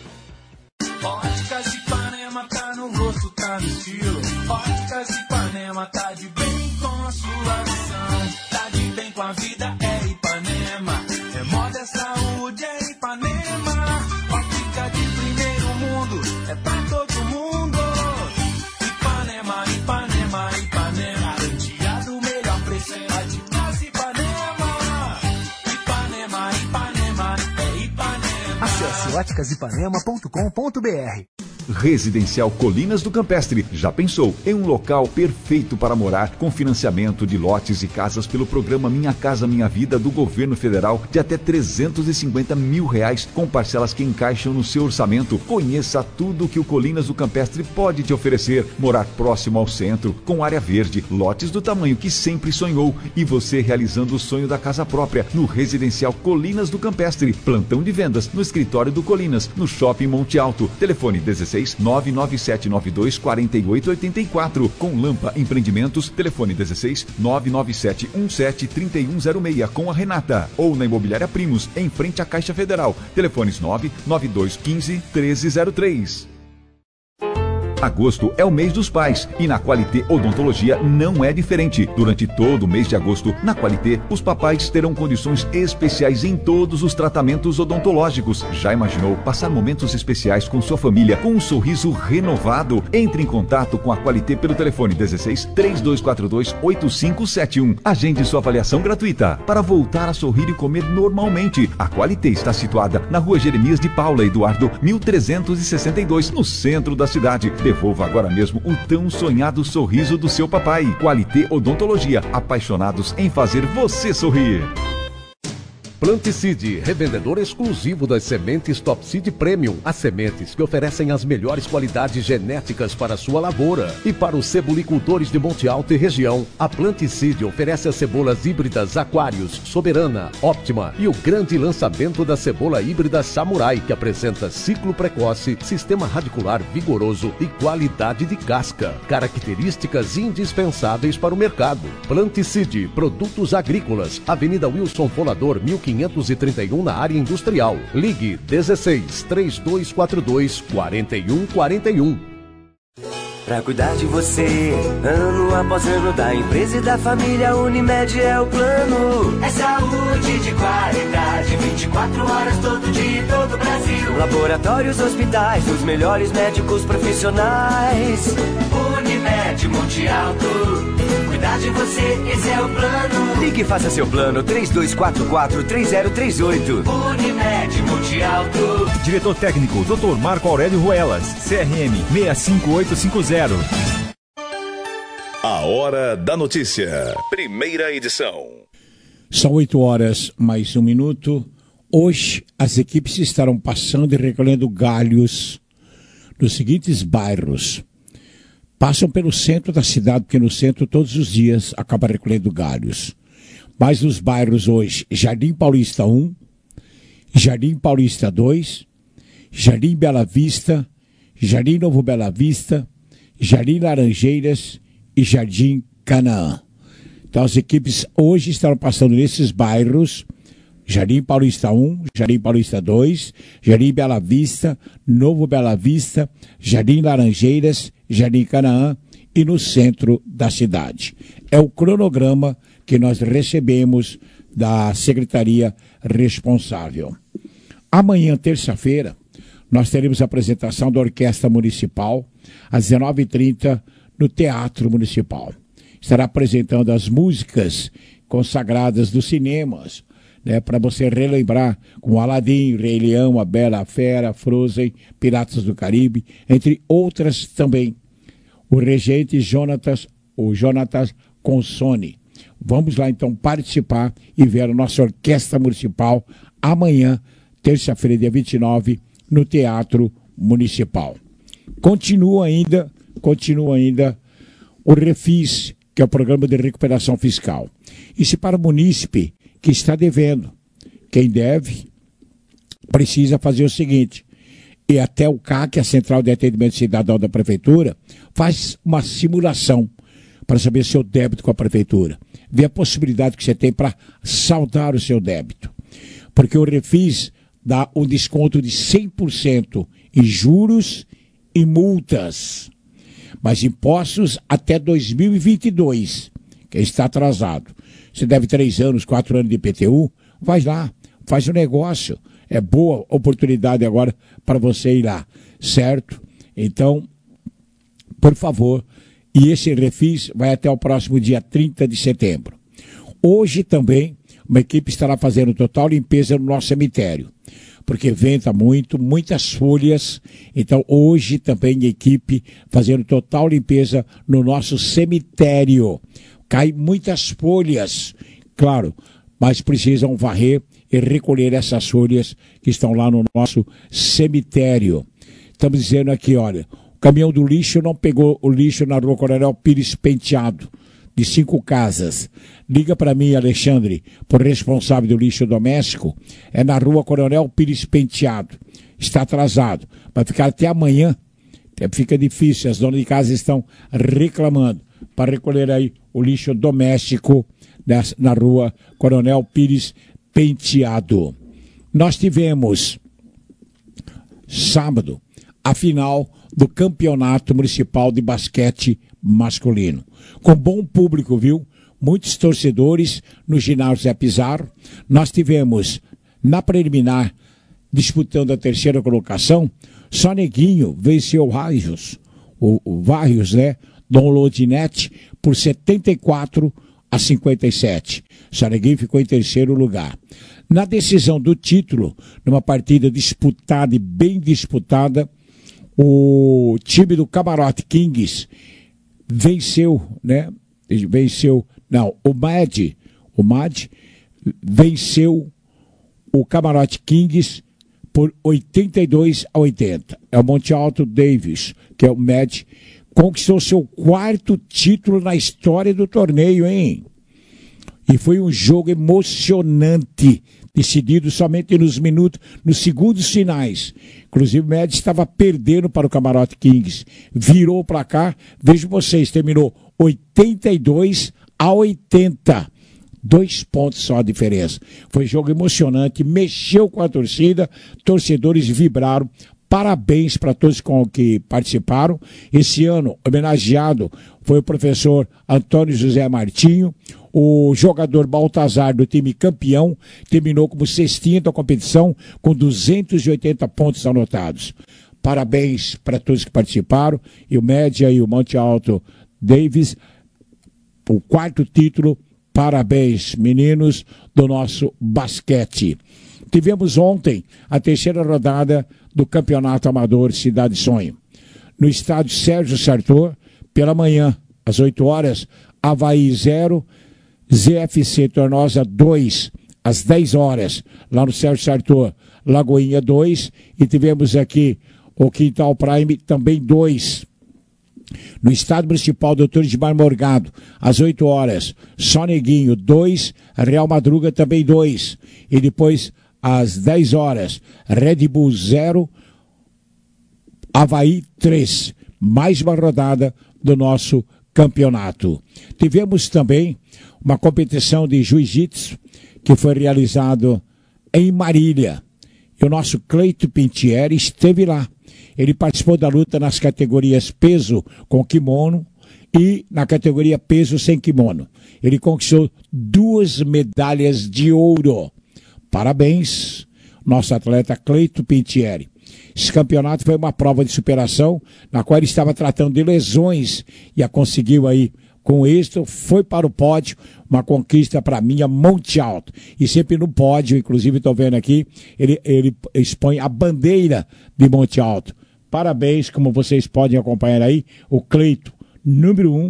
Óticas Ipanema tá no rosto, tá no estilo. Óticas Ipanema tá de bem com a sua visão. Tá de bem com a vida, é Ipanema. É moda, é saúde, é Ipanema. Ótica de primeiro mundo, é pra todo mundo. Ipanema, Ipanema, Ipanema. Garantia do melhor preço, é de casa Ipanema. Ipanema, Ipanema, é Ipanema. Acesse óticas ipanema ponto com ponto br. Residencial Colinas do Campestre. Já pensou em um local perfeito para morar, com financiamento de lotes e casas pelo programa Minha Casa Minha Vida do Governo Federal de até trezentos e cinquenta mil reais, com parcelas que encaixam no seu orçamento. Conheça tudo que o Colinas do Campestre pode te oferecer. Morar próximo ao centro, com área verde, lotes do tamanho que sempre sonhou e você realizando o sonho da casa própria no Residencial Colinas do Campestre. Plantão de vendas no escritório do Colinas, no Shopping Monte Alto. Telefone dezesseis nove nove sete nove dois quatro oito oito quatro. Com Lampa Empreendimentos, telefone dezesseis nove nove sete um sete três um zero seis com a Renata. Ou na Imobiliária Primos, em frente à Caixa Federal. Telefones nove nove dois um cinco um três zero três. Agosto é o mês dos pais e na Qualité Odontologia não é diferente. Durante todo o mês de agosto, na Qualité, os papais terão condições especiais em todos os tratamentos odontológicos. Já imaginou passar momentos especiais com sua família com um sorriso renovado? Entre em contato com a Qualité pelo telefone dezesseis três dois quatro dois oito cinco sete um. Agende sua avaliação gratuita para voltar a sorrir e comer normalmente. A Qualité está situada na Rua Jeremias de Paula Eduardo, mil trezentos e sessenta e dois, no centro da cidade. Devolva agora mesmo o tão sonhado sorriso do seu papai. Qualité Odontologia, apaixonados em fazer você sorrir. Planticide, revendedor exclusivo das sementes Topseed Premium. As sementes que oferecem as melhores qualidades genéticas para a sua lavoura. E para os cebolicultores de Monte Alto e região, a Planticide oferece as cebolas híbridas Aquarius, Soberana, Optima e o grande lançamento da cebola híbrida Samurai, que apresenta ciclo precoce, sistema radicular vigoroso e qualidade de casca. Características indispensáveis para o mercado. Planticide, produtos agrícolas, Avenida Wilson Folador, mil quinhentos e trinta e um, na área industrial. Ligue dezesseis três dois quatro dois quatro um quatro um. Pra cuidar de você, ano após ano, da empresa e da família, Unimed é o plano. É saúde de qualidade, vinte e quatro horas todo dia em todo o Brasil. Laboratórios, hospitais, os melhores médicos profissionais. Unimed Monte Alto, cuidar de você, esse é o plano. Ligue e faça seu plano, três dois quatro quatro três zero três oito. Unimed Monte Alto. Diretor técnico, doutor Marco Aurélio Ruelas, C R M seis cinco oito cinco zero. A Hora da Notícia, primeira edição. São oito horas mais um minuto. Hoje as equipes estarão passando e recolhendo galhos nos seguintes bairros. Passam pelo centro da cidade, porque no centro todos os dias acaba recolhendo galhos. Mas nos bairros hoje, Jardim Paulista um, Jardim Paulista dois, Jardim Bela Vista, Jardim Novo Bela Vista, Jardim Laranjeiras e Jardim Canaã. Então as equipes hoje estarão passando nesses bairros: Jardim Paulista um, Jardim Paulista dois, Jardim Bela Vista, Novo Bela Vista, Jardim Laranjeiras, Jardim Canaã e no centro da cidade. É o cronograma que nós recebemos da secretaria responsável. Amanhã, terça-feira, nós teremos a apresentação da Orquestra Municipal, às dezenove e trinta, no Teatro Municipal. Estará apresentando as músicas consagradas dos cinemas, né, para você relembrar, com Aladim, Rei Leão, A Bela a Fera, Frozen, Piratas do Caribe, entre outras também. O regente Jonatas, o Jonatas Consone. Vamos lá então participar e ver a nossa Orquestra Municipal amanhã, terça-feira, dia vinte e nove, no Teatro Municipal. Continua ainda, continua ainda o Refis, que é o Programa de Recuperação Fiscal. Isso para o munícipe que está devendo. Quem deve precisa fazer o seguinte, e até o C A C, a Central de Atendimento Cidadão da Prefeitura, faz uma simulação para saber seu débito com a Prefeitura. Ver a possibilidade que você tem para saldar o seu débito. Porque o Refis dá um desconto de cem por cento em juros e multas. Mas impostos até dois mil e vinte e dois, que está atrasado. Você deve três anos, quatro anos de I P T U, vai lá, faz o negócio. É boa oportunidade agora para você ir lá, certo? Então, por favor, e esse Refis vai até o próximo dia trinta de setembro. Hoje também, uma equipe estará fazendo total limpeza no nosso cemitério, porque venta muito, muitas folhas, então hoje também a equipe fazendo total limpeza no nosso cemitério. Cai muitas folhas, claro, mas precisam varrer e recolher essas folhas que estão lá no nosso cemitério. Estamos dizendo aqui, olha, o caminhão do lixo não pegou o lixo na rua Coronel Pires Penteado, de cinco casas. Liga para mim, Alexandre, por responsável do lixo doméstico, é na rua Coronel Pires Penteado. Está atrasado, vai ficar até amanhã, fica difícil, as donas de casa estão reclamando para recolher aí o lixo doméstico na rua Coronel Pires Penteado. Nós tivemos sábado a final do Campeonato Municipal de Basquete Masculino. Com bom público, viu? Muitos torcedores no ginásio Zé Pizarro. Nós tivemos, na preliminar, disputando a terceira colocação, só Neguinho venceu o Varrios, o, o Varrios, né? Dom Lodinete, por setenta e quatro a cinquenta e sete. Só Neguinho ficou em terceiro lugar. Na decisão do título, numa partida disputada e bem disputada, o time do Camarote Kings venceu, né? Venceu, não, o Mad, o Mad venceu o Camarote Kings por oitenta e dois a oitenta. É o Monte Alto Davis, que é o Mad, conquistou seu quarto título na história do torneio, hein? E foi um jogo emocionante, decidido somente nos minutos, nos segundos finais. Inclusive o Médici estava perdendo para o Camarote Kings. Virou o placar, vejam vocês, terminou oitenta e dois a oitenta. Dois pontos só a diferença. Foi jogo emocionante, mexeu com a torcida, torcedores vibraram. Parabéns para todos com que participaram. Esse ano, homenageado foi o professor Antônio José Martinho. O jogador Baltazar, do time campeão, terminou como cestinha da competição com duzentos e oitenta pontos anotados. Parabéns para todos que participaram. E o Média e o Monte Alto Davis, o quarto título. Parabéns, meninos do nosso basquete. Tivemos ontem a terceira rodada do Campeonato Amador Cidade Sonho. No estádio Sérgio Sartor, pela manhã, às oito horas, Avaí zero, Z F C Tornosa dois, às dez horas, lá no Sérgio Sartor, Lagoinha dois, e tivemos aqui o Quintal Prime também dois. No Estádio Municipal doutor Edmar Morgado, às oito horas, Só Neguinho dois, Real Madruga também dois. E depois, às dez horas, Red Bull zero, Avaí três. Mais uma rodada do nosso campeonato. Tivemos também uma competição de jiu-jitsu que foi realizado em Marília. E o nosso Cleito Pintieri esteve lá. Ele participou da luta nas categorias peso com kimono e na categoria peso sem kimono. Ele conquistou duas medalhas de ouro. Parabéns, nosso atleta Cleito Pintieri. Esse campeonato foi uma prova de superação, na qual ele estava tratando de lesões e a conseguiu aí com êxito, foi para o pódio, uma conquista para mim a Monte Alto. E sempre no pódio, inclusive estou vendo aqui, ele, ele expõe a bandeira de Monte Alto. Parabéns, como vocês podem acompanhar aí, o Cleito, número um,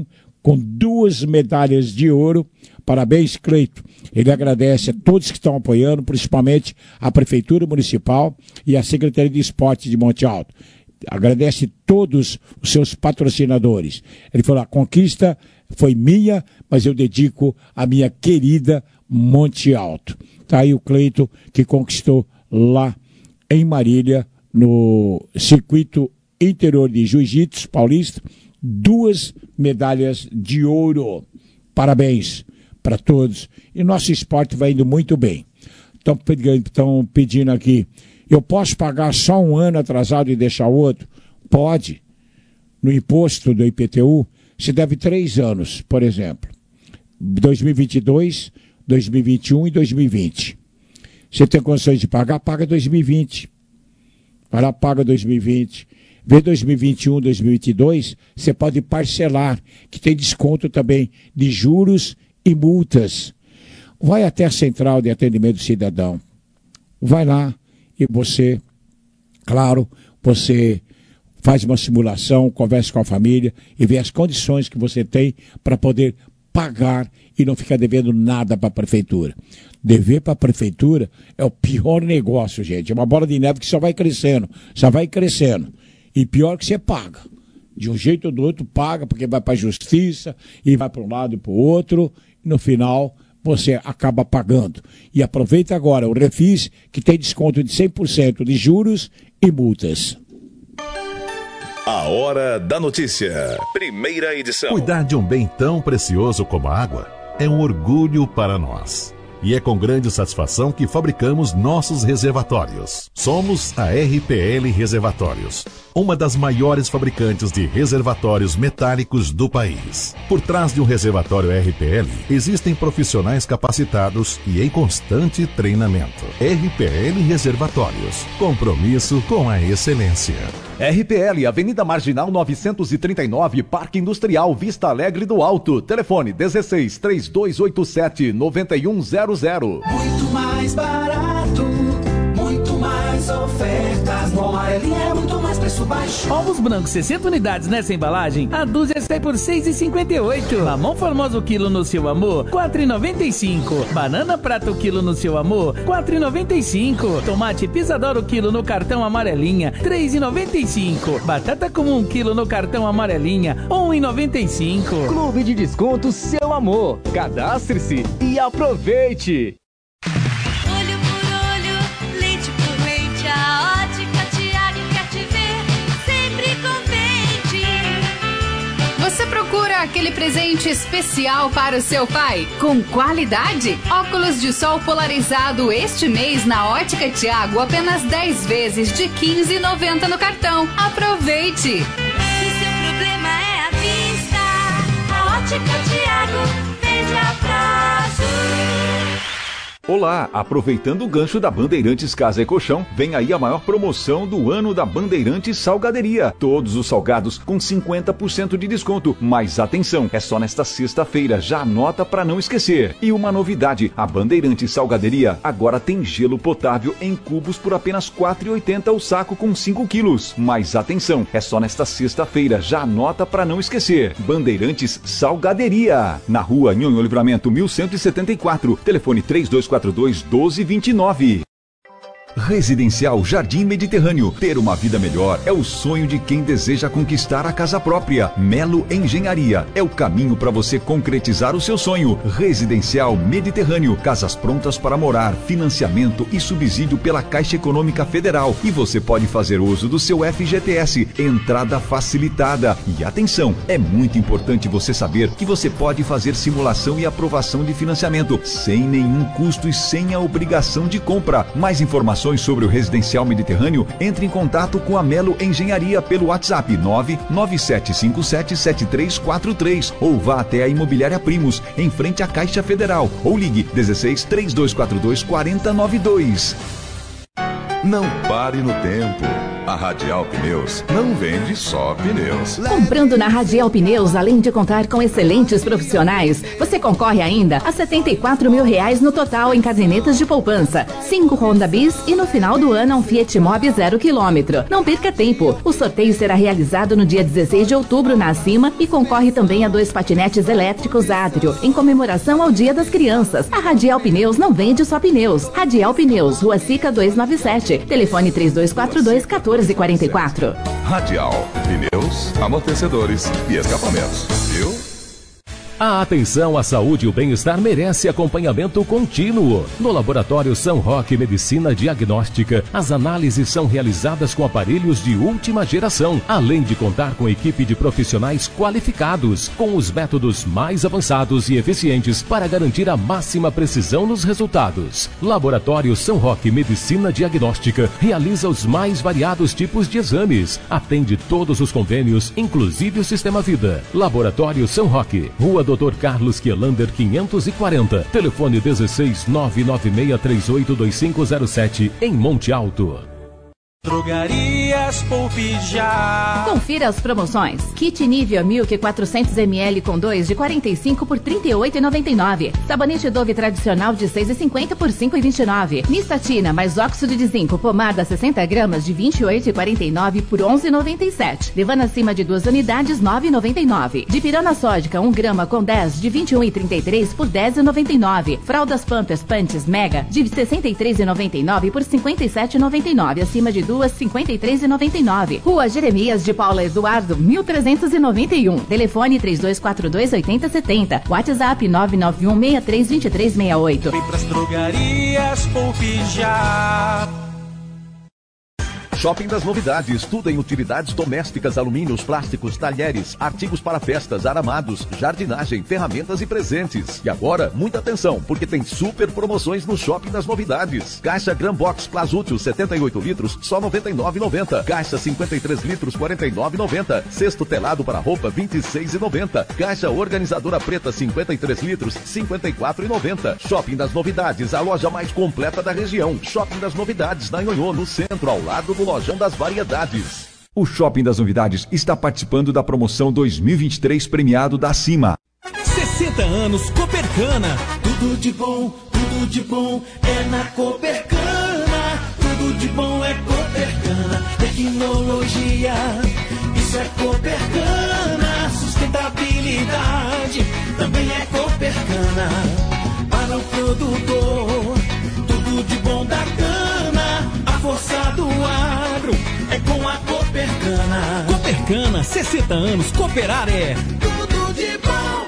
com duas medalhas de ouro. Parabéns, Cleito. Ele agradece a todos que estão apoiando, principalmente a Prefeitura Municipal e a Secretaria de Esporte de Monte Alto. Agradece todos os seus patrocinadores. Ele falou, a conquista foi minha, mas eu dedico à minha querida Monte Alto. Está aí o Cleito, que conquistou lá em Marília, no circuito interior de Jiu-Jitsu paulista, duas medalhas de ouro. Parabéns para todos. E nosso esporte vai indo muito bem. Estão pedindo aqui, eu posso pagar só um ano atrasado e deixar o outro? Pode. No imposto do I P T U, se deve três anos, por exemplo. dois mil e vinte e dois, dois mil e vinte e um e dois mil e vinte. Você tem condições de pagar? Paga dois mil e vinte. Vai lá, paga dois mil e vinte. Vê dois mil e vinte e um, dois mil e vinte e dois, você pode parcelar, que tem desconto também de juros e multas. Vai até a Central de Atendimento do Cidadão. Vai lá e você, claro, você faz uma simulação, conversa com a família e vê as condições que você tem para poder pagar e não ficar devendo nada para a prefeitura. Dever para a prefeitura é o pior negócio, gente. É uma bola de neve que só vai crescendo, só vai crescendo. E pior que você paga. De um jeito ou do outro paga, porque vai para a justiça e vai para um lado e para o outro. E no final você acaba pagando. E aproveita agora o Refis, que tem desconto de cem por cento de juros e multas. A Hora da Notícia. Primeira edição. Cuidar de um bem tão precioso como a água é um orgulho para nós. E é com grande satisfação que fabricamos nossos reservatórios. Somos a R P L Reservatórios, uma das maiores fabricantes de reservatórios metálicos do país. Por trás de um reservatório R P L, existem profissionais capacitados e em constante treinamento. R P L Reservatórios, compromisso com a excelência. R P L, Avenida Marginal novecentos e trinta e nove, Parque Industrial, Vista Alegre do Alto. Telefone dezesseis, três dois oito sete, nove um zero zero. Muito mais barato, muito mais ofertas. No Amarelinha é muito mais preço baixo. Ovos brancos, sessenta unidades nessa embalagem, a dúzia sai por seis reais e cinquenta e oito centavos. Mamão formoso quilo no seu amor, quatro reais e noventa e cinco centavos. Banana prata o quilo no seu amor, quatro reais e noventa e cinco centavos. Tomate pisador o quilo no cartão Amarelinha, três reais e noventa e cinco centavos. Batata comum um quilo no cartão Amarelinha, um real e noventa e cinco centavos. Clube de Desconto Seu Amor. Cadastre-se e aproveite. Olho por olho, leite por leite, a Ótica Tiago quer te ver sempre contente. Você procura aquele presente especial para o seu pai? Com qualidade? Óculos de sol polarizado este mês na Ótica Tiago, apenas dez vezes de quinze reais e noventa centavos no cartão. Aproveite! Se seu problema é a vista, a Ótica Tiago vende a prazo. Olá, aproveitando o gancho da Bandeirantes Casa e Colchão, vem aí a maior promoção do ano da Bandeirantes Salgaderia. Todos os salgados com cinquenta por cento de desconto. Mas atenção, é só nesta sexta-feira, já anota para não esquecer. E uma novidade, a Bandeirantes Salgaderia agora tem gelo potável em cubos por apenas quatro reais e oitenta centavos o saco com cinco quilos. Mas atenção, é só nesta sexta-feira, já anota para não esquecer. Bandeirantes Salgaderia, na rua Nhonhô Livramento mil cento e setenta e quatro, telefone três dois quatro dois, um dois dois nove. Residencial Jardim Mediterrâneo. Ter uma vida melhor é o sonho de quem deseja conquistar a casa própria. Melo Engenharia é o caminho para você concretizar o seu sonho. Residencial Mediterrâneo. Casas prontas para morar, financiamento e subsídio pela Caixa Econômica Federal. E você pode fazer uso do seu F G T S. Entrada facilitada. E atenção, é muito importante você saber que você pode fazer simulação e aprovação de financiamento sem nenhum custo e sem a obrigação de compra. Mais informações sobre o Residencial Mediterrâneo, entre em contato com a Melo Engenharia pelo WhatsApp nove nove sete cinco sete sete três quatro três ou vá até a Imobiliária Primos, em frente à Caixa Federal, ou ligue dezesseis, três dois quatro dois, quatro zero nove dois. Não pare no tempo. A A Radial Pneus não vende só pneus. Comprando na Radial Pneus, além de contar com excelentes profissionais, você concorre ainda a setenta e quatro mil reais no total em cadernetas de poupança, cinco Honda Bis e no final do ano um Fiat Mobi zero quilômetro. Não perca tempo, o sorteio será realizado no dia dezesseis de outubro na Acima e concorre também a dois patinetes elétricos Atrio, em comemoração ao Dia das Crianças. A Radial Pneus não vende só pneus. Radial Pneus, Rua Sica duzentos e noventa e sete, telefone três dois quatro dois, um quatro quatro quatro. Radial, pneus, amortecedores e escapamentos, viu? A atenção à saúde e o bem-estar merece acompanhamento contínuo. No Laboratório São Roque Medicina Diagnóstica, as análises são realizadas com aparelhos de última geração, além de contar com equipe de profissionais qualificados, com os métodos mais avançados e eficientes para garantir a máxima precisão nos resultados. Laboratório São Roque Medicina Diagnóstica realiza os mais variados tipos de exames, atende todos os convênios, inclusive o Sistema Vida. Laboratório São Roque, Rua doutor Carlos Quielander quinhentos e quarenta, telefone dezesseis nove nove seis três oito dois cinco zero sete, em Monte Alto. Drogarias Poupe Já. Confira as promoções. Kit Nivea Milk quatrocentos mililitros com dois de quarenta e cinco por trinta e oito reais e noventa e nove centavos. Sabonete Dove tradicional de seis reais e cinquenta centavos por cinco reais e vinte e nove centavos. Nistatina mais óxido de zinco pomada sessenta gramas de vinte e oito reais e quarenta e nove centavos por onze reais e noventa e sete centavos. Levando acima de duas unidades nove reais e noventa e nove centavos. De pirana sódica um grama com dez de vinte e um reais e trinta e três centavos por dez reais e noventa e nove centavos. Fraldas Pampers Panties Mega de sessenta e três reais e noventa e nove centavos por cinquenta e sete reais e noventa e nove centavos. Acima de duas cinquenta e três reais e noventa e nove centavos. Rua Jeremias de Paula Eduardo mil trezentos e noventa e um. Telefone três dois quatro dois oito zero sete zero. WhatsApp nove nove um seis três dois três seis oito. Vem pras drogarias Poupe Já. Shopping das Novidades, tudo em utilidades domésticas, alumínios, plásticos, talheres, artigos para festas, aramados, jardinagem, ferramentas e presentes. E agora, muita atenção, porque tem super promoções no Shopping das Novidades. Caixa Gran Box Plasútil setenta e oito litros, só noventa e nove reais e noventa centavos. Caixa cinquenta e três litros, quarenta e nove reais e noventa centavos. Cesto telado para roupa, vinte e seis reais e noventa centavos. Caixa organizadora preta, cinquenta e três litros, cinquenta e quatro reais e noventa centavos. Shopping das Novidades, a loja mais completa da região. Shopping das Novidades, na Nhonhô, no centro, ao lado do Lojão das Variedades. O Shopping das Novidades está participando da promoção dois mil e vinte e três premiado da Acima. sessenta anos Copercana, tudo de bom, tudo de bom é na Copercana. Tudo de bom é Copercana. Tecnologia, isso é Copercana. Sustentabilidade, também é Copercana. Para o produtor, tudo de bom da cana. A força do agro é com a Copercana. Copercana, sessenta anos, cooperar é tudo de bom.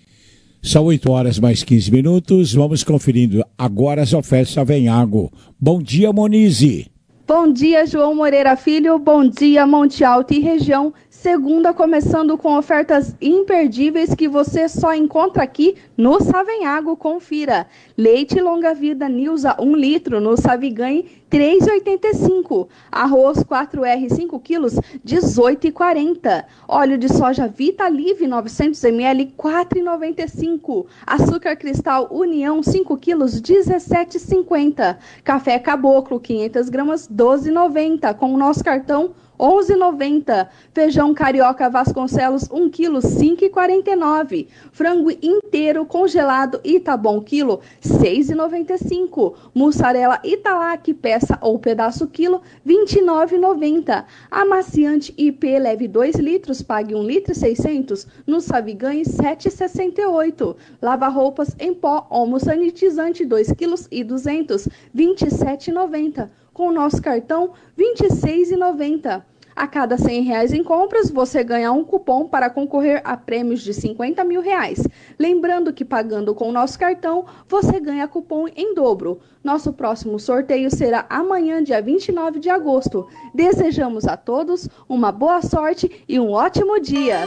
São oito horas mais quinze minutos, vamos conferindo agora as ofertas Savenhago. Bom dia, Monize. Bom dia, João Moreira Filho, bom dia, Monte Alto e região. Segunda começando com ofertas imperdíveis que você só encontra aqui no Savenhago. Confira. Leite longa vida Nilza um litro no Saviganhe três reais e oitenta e cinco centavos. Arroz quatro R cinco quilos dezoito reais e quarenta centavos. Óleo de soja Vitalive novecentos mililitros quatro reais e noventa e cinco centavos. Açúcar cristal União cinco quilos dezessete reais e cinquenta centavos. Café Caboclo quinhentas gramas doze reais e noventa centavos. Com o nosso cartão onze reais e noventa centavos. Feijão carioca Vasconcelos um quilo cinco reais e quarenta e nove centavos. Frango inteiro congelado Itabom quilo seis reais e noventa e cinco centavos. Mussarela Italac peça ou pedaço quilo vinte e nove reais e noventa centavos. Amaciante I P leve dois litros, pague um litro e seiscentos no Saviganhe sete reais e sessenta e oito centavos. Lava roupas em pó Omo sanitizante dois quilos e duzentos vinte e sete reais e noventa centavos. Com o nosso cartão vinte e seis reais e noventa centavos. A cada cem reais em compras, você ganha um cupom para concorrer a prêmios de cinquenta mil reais. Lembrando que pagando com o nosso cartão, você ganha cupom em dobro. Nosso próximo sorteio será amanhã, dia vinte e nove de agosto. Desejamos a todos uma boa sorte e um ótimo dia.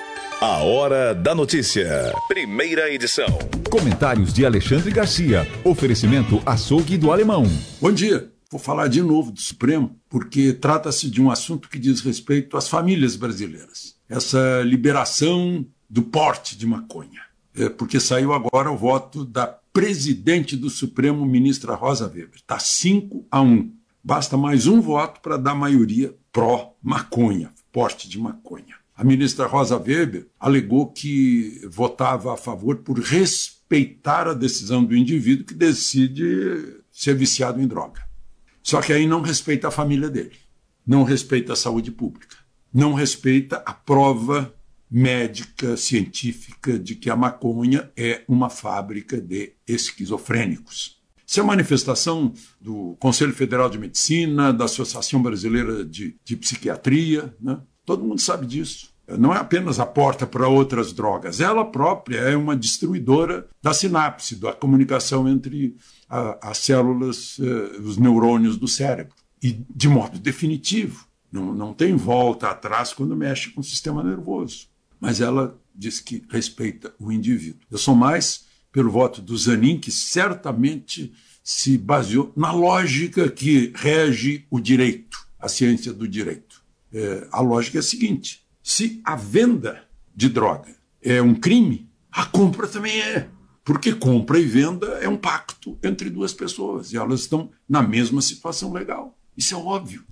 A Hora da Notícia. Primeira edição. Comentários de Alexandre Garcia. Oferecimento Açougue do Alemão. Bom dia. Vou falar de novo do Supremo, porque trata-se de um assunto que diz respeito às famílias brasileiras. Essa liberação do porte de maconha. É porque saiu agora o voto da presidente do Supremo, ministra Rosa Weber. Está cinco a um. Basta mais um voto para dar maioria pró-maconha, porte de maconha. A ministra Rosa Weber alegou que votava a favor por respeitar a decisão do indivíduo que decide ser viciado em droga. Só que aí não respeita a família dele, não respeita a saúde pública, não respeita a prova médica, científica, de que a maconha é uma fábrica de esquizofrênicos. Isso é manifestação do Conselho Federal de Medicina, da Associação Brasileira de, de Psiquiatria, né? Todo mundo sabe disso. Não é apenas a porta para outras drogas. Ela própria é uma destruidora da sinapse, da comunicação entre a, as células, eh, os neurônios do cérebro. E de modo definitivo. Não, não tem volta atrás quando mexe com o sistema nervoso. Mas ela diz que respeita o indivíduo. Eu sou mais pelo voto do Zanin, que certamente se baseou na lógica que rege o direito, a ciência do direito. É, a lógica é a seguinte: se a venda de droga é um crime, a compra também é. Porque compra e venda é um pacto entre duas pessoas e elas estão na mesma situação legal. Isso é óbvio.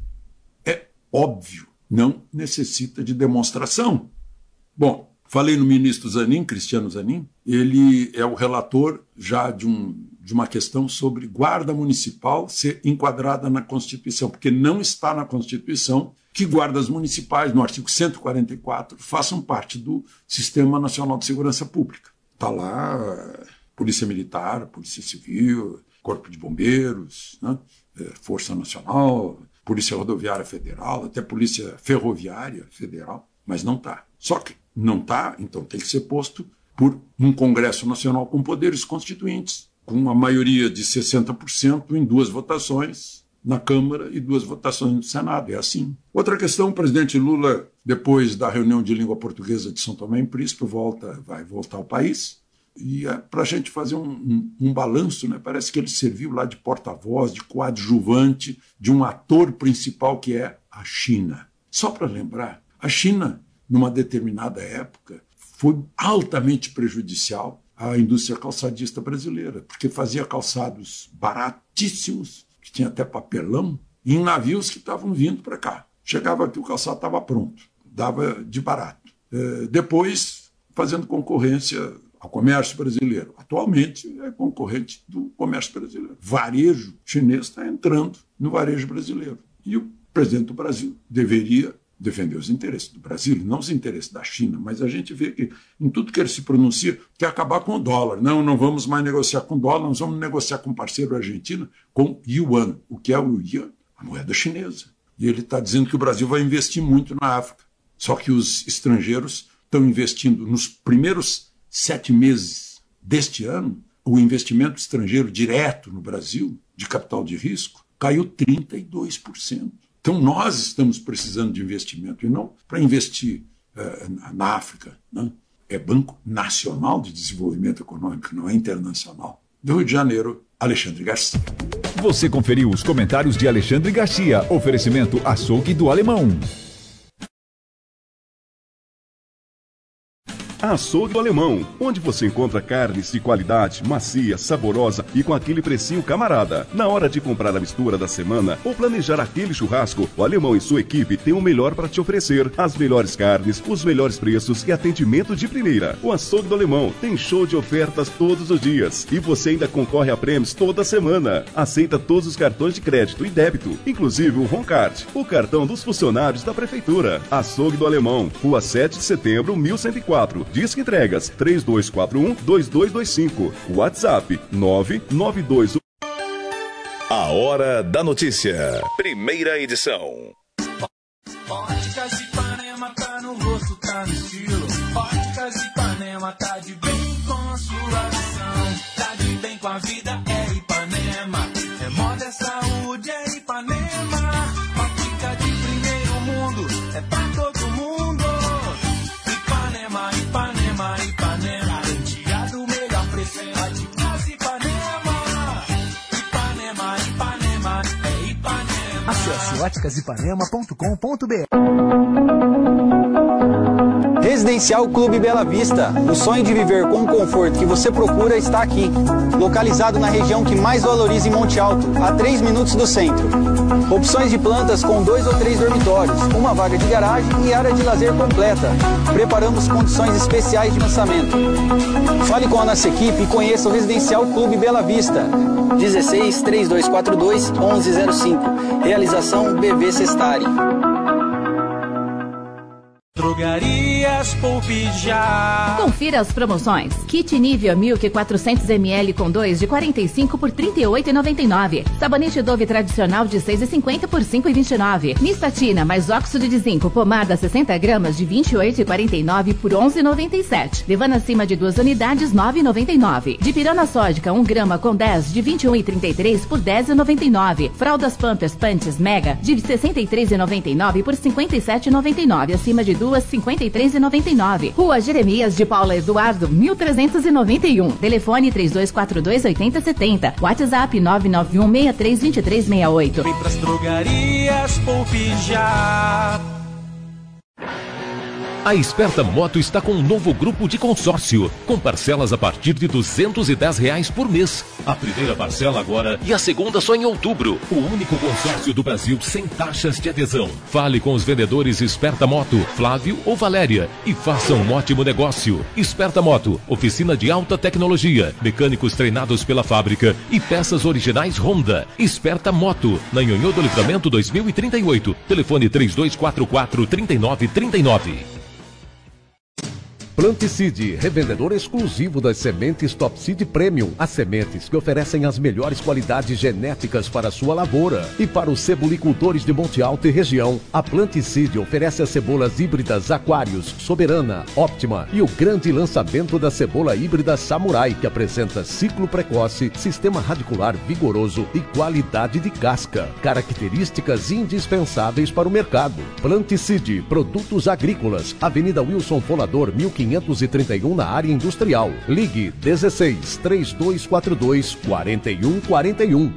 É óbvio. Não necessita de demonstração. Bom, falei no ministro Zanin, Cristiano Zanin. Ele é o relator já de, um, de uma questão sobre guarda municipal ser enquadrada na Constituição, porque não está na Constituição que guardas municipais, no artigo cento e quarenta e quatro, façam parte do Sistema Nacional de Segurança Pública. Está lá Polícia Militar, Polícia Civil, Corpo de Bombeiros, né? Força Nacional, Polícia Rodoviária Federal, até Polícia Ferroviária Federal, mas não está. Só que não está, então tem que ser posto por um Congresso Nacional com poderes constituintes, com uma maioria de sessenta por cento em duas votações na Câmara e duas votações no Senado. É assim. Outra questão, o presidente Lula, depois da reunião de língua portuguesa de São Tomé e Príncipe, volta, vai voltar ao país. E é para a gente fazer um, um, um balanço, né? Parece que ele serviu lá de porta-voz, de coadjuvante, de um ator principal que é a China. Só para lembrar, a China, numa determinada época, foi altamente prejudicial à indústria calçadista brasileira, porque fazia calçados baratíssimos, que tinha até papelão, em navios que estavam vindo para cá. Chegava aqui, o calçado estava pronto, dava de barato. É, depois, fazendo concorrência ao comércio brasileiro. Atualmente, é concorrente do comércio brasileiro. Varejo chinês está entrando no varejo brasileiro. E o presidente do Brasil deveria defender os interesses do Brasil, não os interesses da China, mas a gente vê que em tudo que ele se pronuncia quer acabar com o dólar. Não, não vamos mais negociar com dólar, nós vamos negociar com o parceiro argentino com yuan. O que é o yuan? A moeda chinesa. E ele está dizendo que o Brasil vai investir muito na África. Só que os estrangeiros estão investindo nos primeiros sete meses deste ano, o investimento estrangeiro direto no Brasil, de capital de risco, caiu trinta e dois por cento. Então, nós estamos precisando de investimento, e não para investir uh, na África. Né? É Banco Nacional de Desenvolvimento Econômico, não é internacional. Do Rio de Janeiro, Alexandre Garcia. Você conferiu os comentários de Alexandre Garcia, oferecimento Açougue do Alemão. Açougue do Alemão, onde você encontra carnes de qualidade, macia, saborosa e com aquele precinho camarada. Na hora de comprar a mistura da semana ou planejar aquele churrasco, o Alemão e sua equipe têm o melhor para te oferecer. As melhores carnes, os melhores preços e atendimento de primeira. O Açougue do Alemão tem show de ofertas todos os dias e você ainda concorre a prêmios toda semana. Aceita todos os cartões de crédito e débito, inclusive o Roncard, o cartão dos funcionários da Prefeitura. Açougue do Alemão, Rua sete de setembro, mil cento e quatro. Disque entregas três dois quatro um, dois dois dois cinco. WhatsApp nove nove dois um. A Hora da Notícia. Primeira edição. Óticas Ipanema tá no rosto, tá no estilo. Óticas Ipanema tá de bem com a sua visão. Tá de bem com a vida, é Ipanema. É moda, é saúde, é Ipanema. Ótica de primeiro mundo, é pra todo mundo. Ipanema, Ipanema, Ipanema. Garantia do melhor preço em óticas Ipanema. Ipanema, Ipanema, é Ipanema. Acesse óticas ipanema ponto com ponto br. Residencial Clube Bela Vista. O sonho de viver com o conforto que você procura está aqui. Localizado na região que mais valoriza em Monte Alto, a três minutos do centro. Opções de plantas com dois ou três dormitórios, uma vaga de garagem e área de lazer completa. Preparamos condições especiais de lançamento. Fale com a nossa equipe e conheça o Residencial Clube Bela Vista. dezesseis, três dois quatro dois, onze zero cinco. Realização B V Sestari. Drogarias Poupe Já. Confira as promoções. Kit Nivea Milk quatrocentos mililitros com dois de quarenta e cinco por trinta e oito reais e noventa e nove centavos. Sabonete Dove tradicional de seis reais e cinquenta por cinco reais e vinte e nove centavos. Nistatina mais óxido de zinco pomada sessenta gramas de vinte e oito reais e quarenta e nove centavos por onze reais e noventa e sete centavos. Levando acima de duas unidades nove reais e noventa e nove centavos. Dipirona sódica um grama com dez de vinte e um reais e trinta e três centavos por dez reais e noventa e nove centavos. Fraldas Pampers Panties Mega de sessenta e três reais e noventa e nove centavos por cinquenta e sete reais e noventa e nove centavos. Acima de duas, cinquenta e três reais e noventa e nove centavos. Rua Jeremias de Paula Eduardo, mil trezentos e noventa e um. Telefone três dois quatro dois, oito zero sete zero. WhatsApp nove nove um, seis três, dois três seis oito. Vem pras Drogarias Poupe Já. A Esperta Moto está com um novo grupo de consórcio, com parcelas a partir de duzentos e dez reais por mês. A primeira parcela agora e a segunda só em outubro. O único consórcio do Brasil sem taxas de adesão. Fale com os vendedores Esperta Moto, Flávio ou Valéria, e faça um ótimo negócio. Esperta Moto, oficina de alta tecnologia, mecânicos treinados pela fábrica e peças originais Honda. Esperta Moto, na Nhonhô do Livramento dois mil e trinta e oito. Telefone três dois quatro quatro, três nove três nove. Planticide, revendedor exclusivo das sementes Top Seed Premium. As sementes que oferecem as melhores qualidades genéticas para a sua lavoura. E para os cebolicultores de Monte Alto e região, a Planticide oferece as cebolas híbridas Aquários, Soberana, Óptima e o grande lançamento da cebola híbrida Samurai, que apresenta ciclo precoce, sistema radicular vigoroso e qualidade de casca. Características indispensáveis para o mercado. Planticide, produtos agrícolas, Avenida Wilson Folador, mil quinhentos e trinta e um, na área industrial. Ligue dezesseis, três dois quatro dois, quatro um quatro um.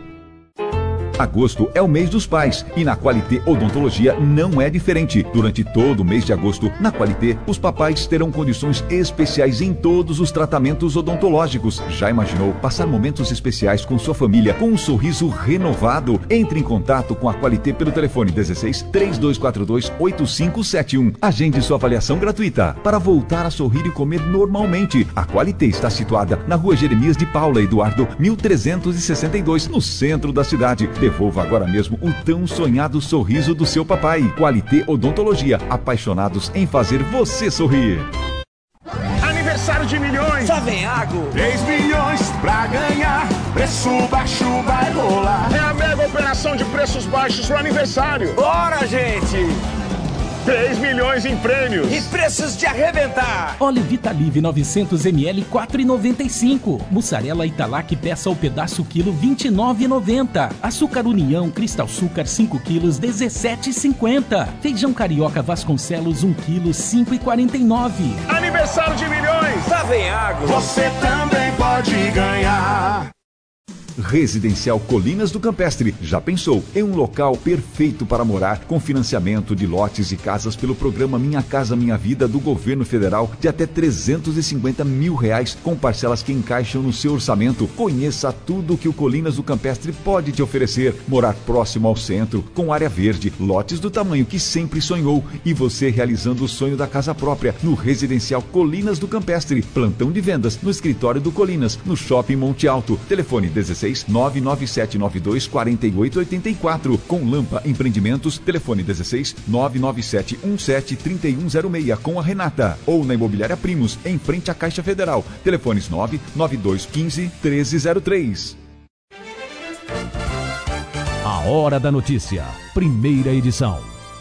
Agosto é o mês dos pais e na Qualité Odontologia não é diferente. Durante todo o mês de agosto, na Qualité, os papais terão condições especiais em todos os tratamentos odontológicos. Já imaginou passar momentos especiais com sua família com um sorriso renovado? Entre em contato com a Qualité pelo telefone dezesseis, três dois quatro dois, oito cinco sete um. Agende sua avaliação gratuita para voltar a sorrir e comer normalmente. A Qualité está situada na Rua Jeremias de Paula Eduardo, mil trezentos e sessenta e dois, no centro da cidade. Devolva agora mesmo o tão sonhado sorriso do seu papai. Qualité Odontologia, apaixonados em fazer você sorrir. Aniversário de milhões, Savenhago. três milhões pra ganhar, preço baixo vai rolar. É a mega operação de preços baixos pro aniversário. Bora, gente! três milhões em prêmios. E preços de arrebentar. Óleo Vitalive novecentos mililitros, quatro reais e noventa e cinco centavos. Mussarela Italac peça ao pedaço quilo, vinte e nove reais e noventa centavos. Açúcar União Cristal Açúcar cinco quilos, dezessete reais e cinquenta centavos. Feijão Carioca Vasconcelos um quilo, cinco reais e quarenta e nove centavos. Aniversário de milhões. Savenhago. Você também pode ganhar. Residencial Colinas do Campestre. Já pensou em um local perfeito para morar, com financiamento de lotes e casas pelo programa Minha Casa Minha Vida do governo federal de até trezentos e cinquenta mil reais, com parcelas que encaixam no seu orçamento? Conheça tudo que o Colinas do Campestre pode te oferecer. Morar próximo ao centro, com área verde, lotes do tamanho que sempre sonhou e você realizando o sonho da casa própria no Residencial Colinas do Campestre. Plantão de vendas no escritório do Colinas, no Shopping Monte Alto. Telefone dezesseis, nove nove sete nove dois, quatro oito oito quatro. Com Lampa Empreendimentos, telefone dezesseis, nove nove sete um sete, três um zero seis, com a Renata. Ou na Imobiliária Primos, em frente à Caixa Federal. Telefones nove nove dois um cinco, treze zero três. A Hora da Notícia, primeira edição.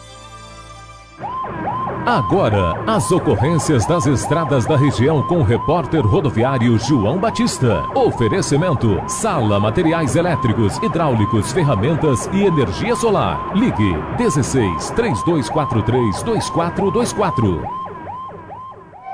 Agora, as ocorrências das estradas da região com o repórter rodoviário João Batista. Oferecimento: Sala Materiais Elétricos, Hidráulicos, Ferramentas e Energia Solar. Ligue dezesseis, três dois quatro três, dois quatro dois quatro.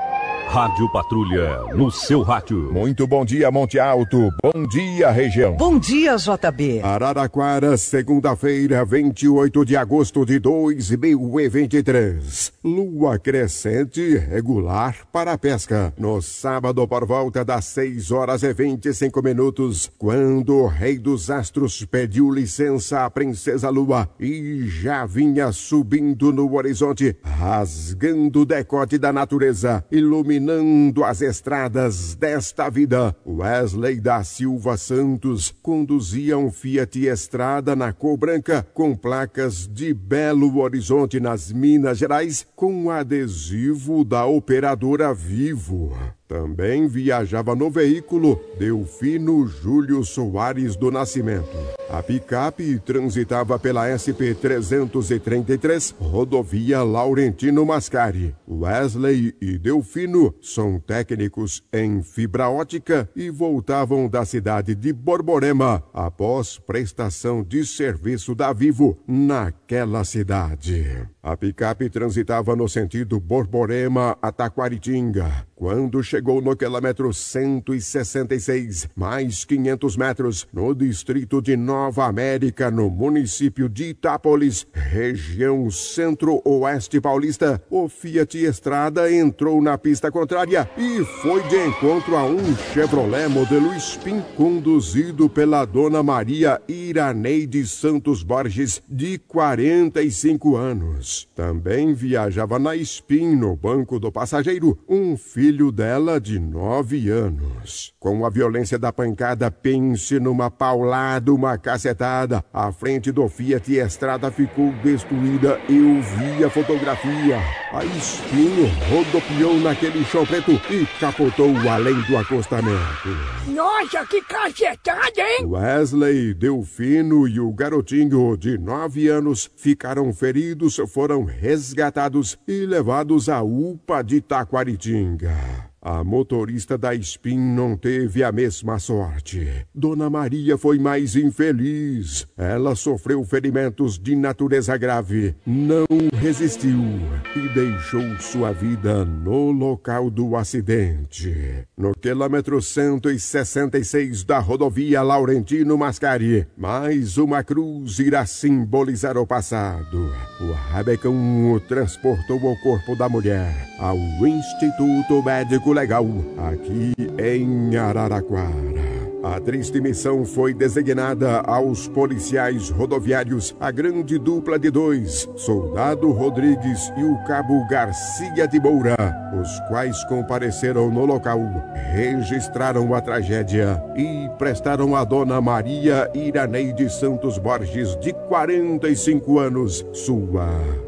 Rádio Patrulha, no seu rádio. Muito bom dia, Monte Alto. Bom dia, região. Bom dia, J B. Araraquara, segunda-feira, vinte e oito de agosto de dois mil e vinte e três. Lua crescente regular para a pesca. No sábado, por volta das seis horas e vinte e cinco minutos, quando o rei dos astros pediu licença à princesa Lua e já vinha subindo no horizonte, rasgando o decote da natureza, iluminando as estradas desta vida. Wesley da Silva Santos conduzia um Fiat Estrada na cor branca com placas de Belo Horizonte nas Minas Gerais com adesivo da operadora Vivo. Também viajava no veículo Delfino Júlio Soares do Nascimento. A picape transitava pela S P trezentos e trinta e três, rodovia Laurentino Mascari. Wesley e Delfino são técnicos em fibra ótica e voltavam da cidade de Borborema após prestação de serviço da Vivo naquela cidade. A picape transitava no sentido Borborema a Taquaritinga. Quando chegou no quilômetro cento e sessenta e seis, mais quinhentos metros, no distrito de Nova América, no município de Itápolis, região centro-oeste paulista, o Fiat Estrada entrou na pista contrária e foi de encontro a um Chevrolet modelo Spin, conduzido pela dona Maria Iraneide Santos Borges, de quarenta e cinco anos. Também viajava na Spin, no banco do passageiro, um filho filho dela de nove anos. Com a violência da pancada, pense numa paulada, uma cacetada. A frente do Fiat Estrada ficou destruída. Eu vi a fotografia. A Espinho rodopiou naquele chão preto e capotou além do acostamento. Nossa, que cacetada, hein? Wesley, Delfino e o garotinho de nove anos ficaram feridos, foram resgatados e levados à U P A de Taquaritinga. A motorista da Spin não teve a mesma sorte. Dona Maria foi mais infeliz. Ela sofreu ferimentos de natureza grave, não resistiu e deixou sua vida no local do acidente. No quilômetro cento e sessenta e seis da rodovia Laurentino Mascari, mais uma cruz irá simbolizar o passado. O rabecão transportou o corpo da mulher ao Instituto Médico Legal, aqui em Araraquara. A triste missão foi designada aos policiais rodoviários, a grande dupla de dois, Soldado Rodrigues e o Cabo Garcia de Moura, os quais compareceram no local, registraram a tragédia e prestaram à dona Maria Iraneide Santos Borges, de quarenta e cinco anos, sua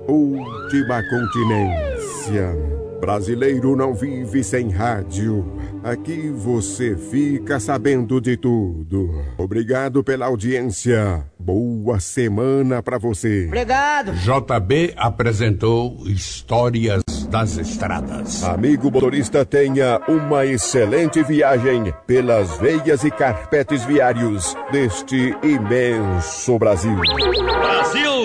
última continência. Brasileiro não vive sem rádio. Aqui você fica sabendo de tudo. Obrigado pela audiência. Boa semana pra você. Obrigado. J B apresentou Histórias das Estradas. Amigo motorista, tenha uma excelente viagem pelas veias e carpetes viários deste imenso Brasil. Brasil!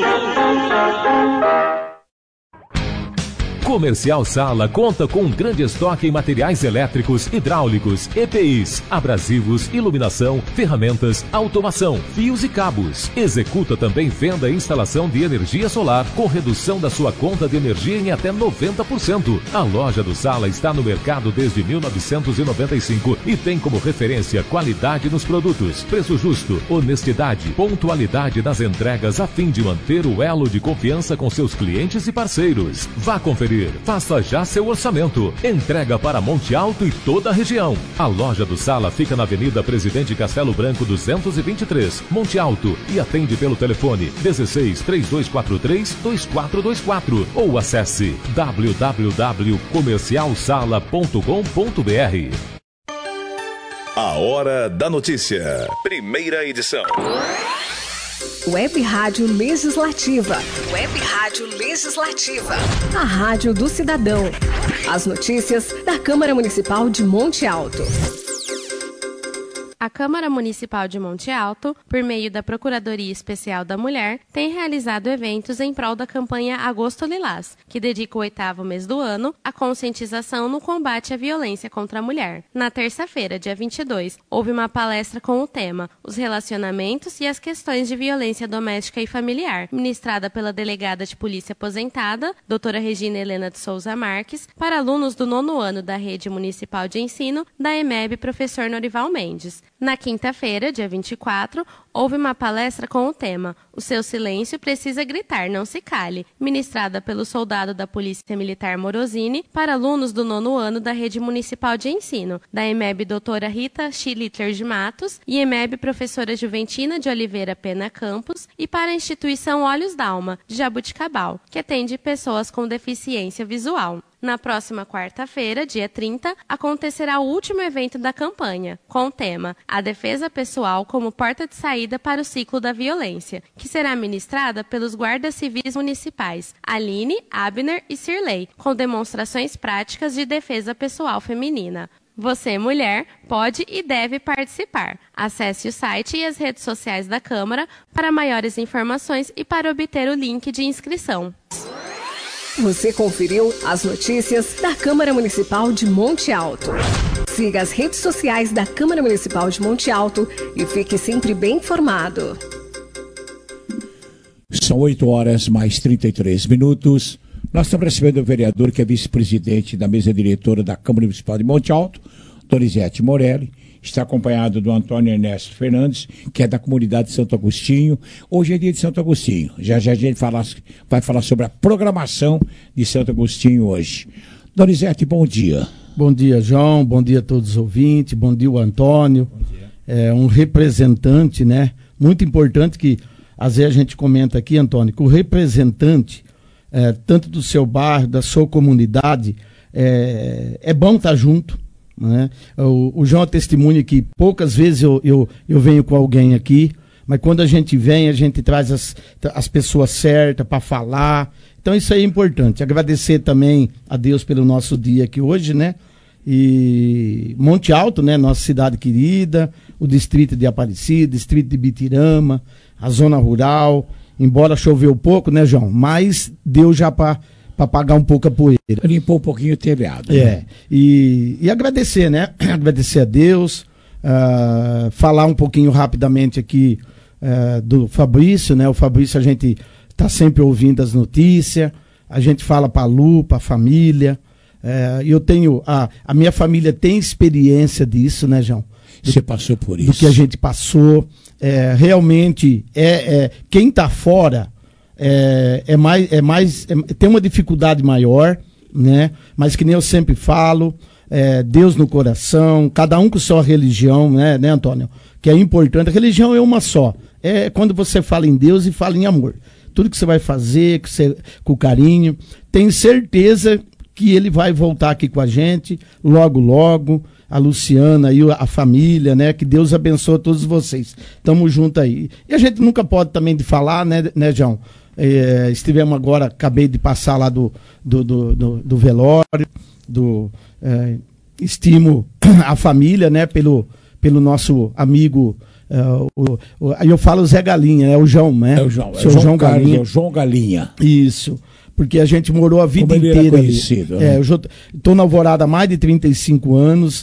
Comercial Sala conta com um grande estoque em materiais elétricos, hidráulicos, E P Is, abrasivos, iluminação, ferramentas, automação, fios e cabos. Executa também venda e instalação de energia solar com redução da sua conta de energia em até noventa por cento. A loja do Sala está no mercado desde mil novecentos e noventa e cinco e tem como referência qualidade nos produtos, preço justo, honestidade, pontualidade nas entregas a fim de manter o elo de confiança com seus clientes e parceiros. Vá conferir. Faça já seu orçamento. Entrega para Monte Alto e toda a região. A loja do Sala fica na Avenida Presidente Castelo Branco duzentos e vinte e três, Monte Alto, e atende pelo telefone dezesseis, três dois quatro três, dois quatro dois quatro ou acesse w w w ponto comercial sala ponto com ponto b r. A Hora da Notícia. Primeira edição. Web Rádio Legislativa. Web Rádio Legislativa. A Rádio do Cidadão. As notícias da Câmara Municipal de Monte Alto. A A Câmara Municipal de Monte Alto, por meio da Procuradoria Especial da Mulher, tem realizado eventos em prol da campanha Agosto Lilás, que dedica o oitavo mês do ano à conscientização no combate à violência contra a mulher. Na terça-feira, dia vinte e dois, houve uma palestra com o tema Os Relacionamentos e as Questões de Violência Doméstica e Familiar, ministrada pela delegada de polícia aposentada, doutora Regina Helena de Souza Marques, para alunos do nono ano da Rede Municipal de Ensino da E M E B Professor Norival Mendes. Na quinta-feira, dia vinte e quatro, houve uma palestra com o tema O Seu Silêncio Precisa Gritar, Não Se Cale, ministrada pelo soldado da Polícia Militar Morosini para alunos do nono ano da Rede Municipal de Ensino, da E M E B doutora Rita Schlitter de Matos e E M E B Professora Juventina de Oliveira Pena Campos e para a instituição Olhos d'Alma, de Jabuticabal, que atende pessoas com deficiência visual. Na próxima quarta-feira, dia trinta, acontecerá o último evento da campanha, com o tema A Defesa Pessoal como Porta de Saída para o Ciclo da Violência, que será ministrada pelos guardas civis municipais Aline, Abner e Cirlei, com demonstrações práticas de defesa pessoal feminina. Você, mulher, pode e deve participar. Acesse o site e as redes sociais da Câmara para maiores informações e para obter o link de inscrição. Você conferiu as notícias da Câmara Municipal de Monte Alto. Siga as redes sociais da Câmara Municipal de Monte Alto e fique sempre bem informado. São oito horas mais trinta e três minutos. Nós estamos recebendo o vereador que é vice-presidente da mesa diretora da Câmara Municipal de Monte Alto, Donizete Morelli. Está acompanhado do Antônio Ernesto Fernandes, que é da comunidade de Santo Agostinho. Hoje é dia de Santo Agostinho. Já já a gente fala, vai falar sobre a programação de Santo Agostinho hoje. Donizete, bom dia. Bom dia, João. Bom dia a todos os ouvintes. Bom dia, o Antônio. Bom dia. É um representante, né? Muito importante que, às vezes a gente comenta aqui, Antônio, que o representante, é, tanto do seu bairro, da sua comunidade, é, é bom estar junto. Né? O, o João é testemunha que poucas vezes eu, eu, eu venho com alguém aqui, mas quando a gente vem, a gente traz as, as pessoas certas para falar. Então isso aí é importante. Agradecer também a Deus pelo nosso dia aqui hoje, né? E Monte Alto, né? Nossa cidade querida, o distrito de Aparecida, distrito de Bitirama, a zona rural. Embora choveu pouco, né, João? Mas deu já para para pagar um pouco a poeira. Limpou um pouquinho o telhado. É, né? e, e agradecer, né? Agradecer a Deus, uh, falar um pouquinho rapidamente aqui uh, do Fabrício, né? O Fabrício, a gente está sempre ouvindo as notícias, a gente fala para a Lu, para a família, uh, eu tenho, a, a minha família tem experiência disso, né, João? Você passou por isso. Do que a gente passou, é, realmente, é, é, quem está fora, É, é mais, é mais é, tem uma dificuldade maior, né? Mas que nem eu sempre falo, é, Deus no coração, cada um com sua religião, né, né, Antônio? Que é importante. A religião é uma só. É quando você fala em Deus e fala em amor. Tudo que você vai fazer, que você, com carinho. Tenho certeza que ele vai voltar aqui com a gente, logo, logo. A Luciana e a família, né? Que Deus abençoe todos vocês. Tamo junto aí. E a gente nunca pode também de falar, né, né, João? É, estivemos agora, acabei de passar lá do, do, do, do, do velório, do, é, estimo a família, né, pelo, pelo nosso amigo, é, o, o, aí eu falo Zé Galinha, é o João, né? É o João, o é o João, João Galinha. Galinha. É o João Galinha. Isso, porque a gente morou a vida Como inteira ele era conhecido, ali. Né? É, eu estou na Alvorada há mais de trinta e cinco anos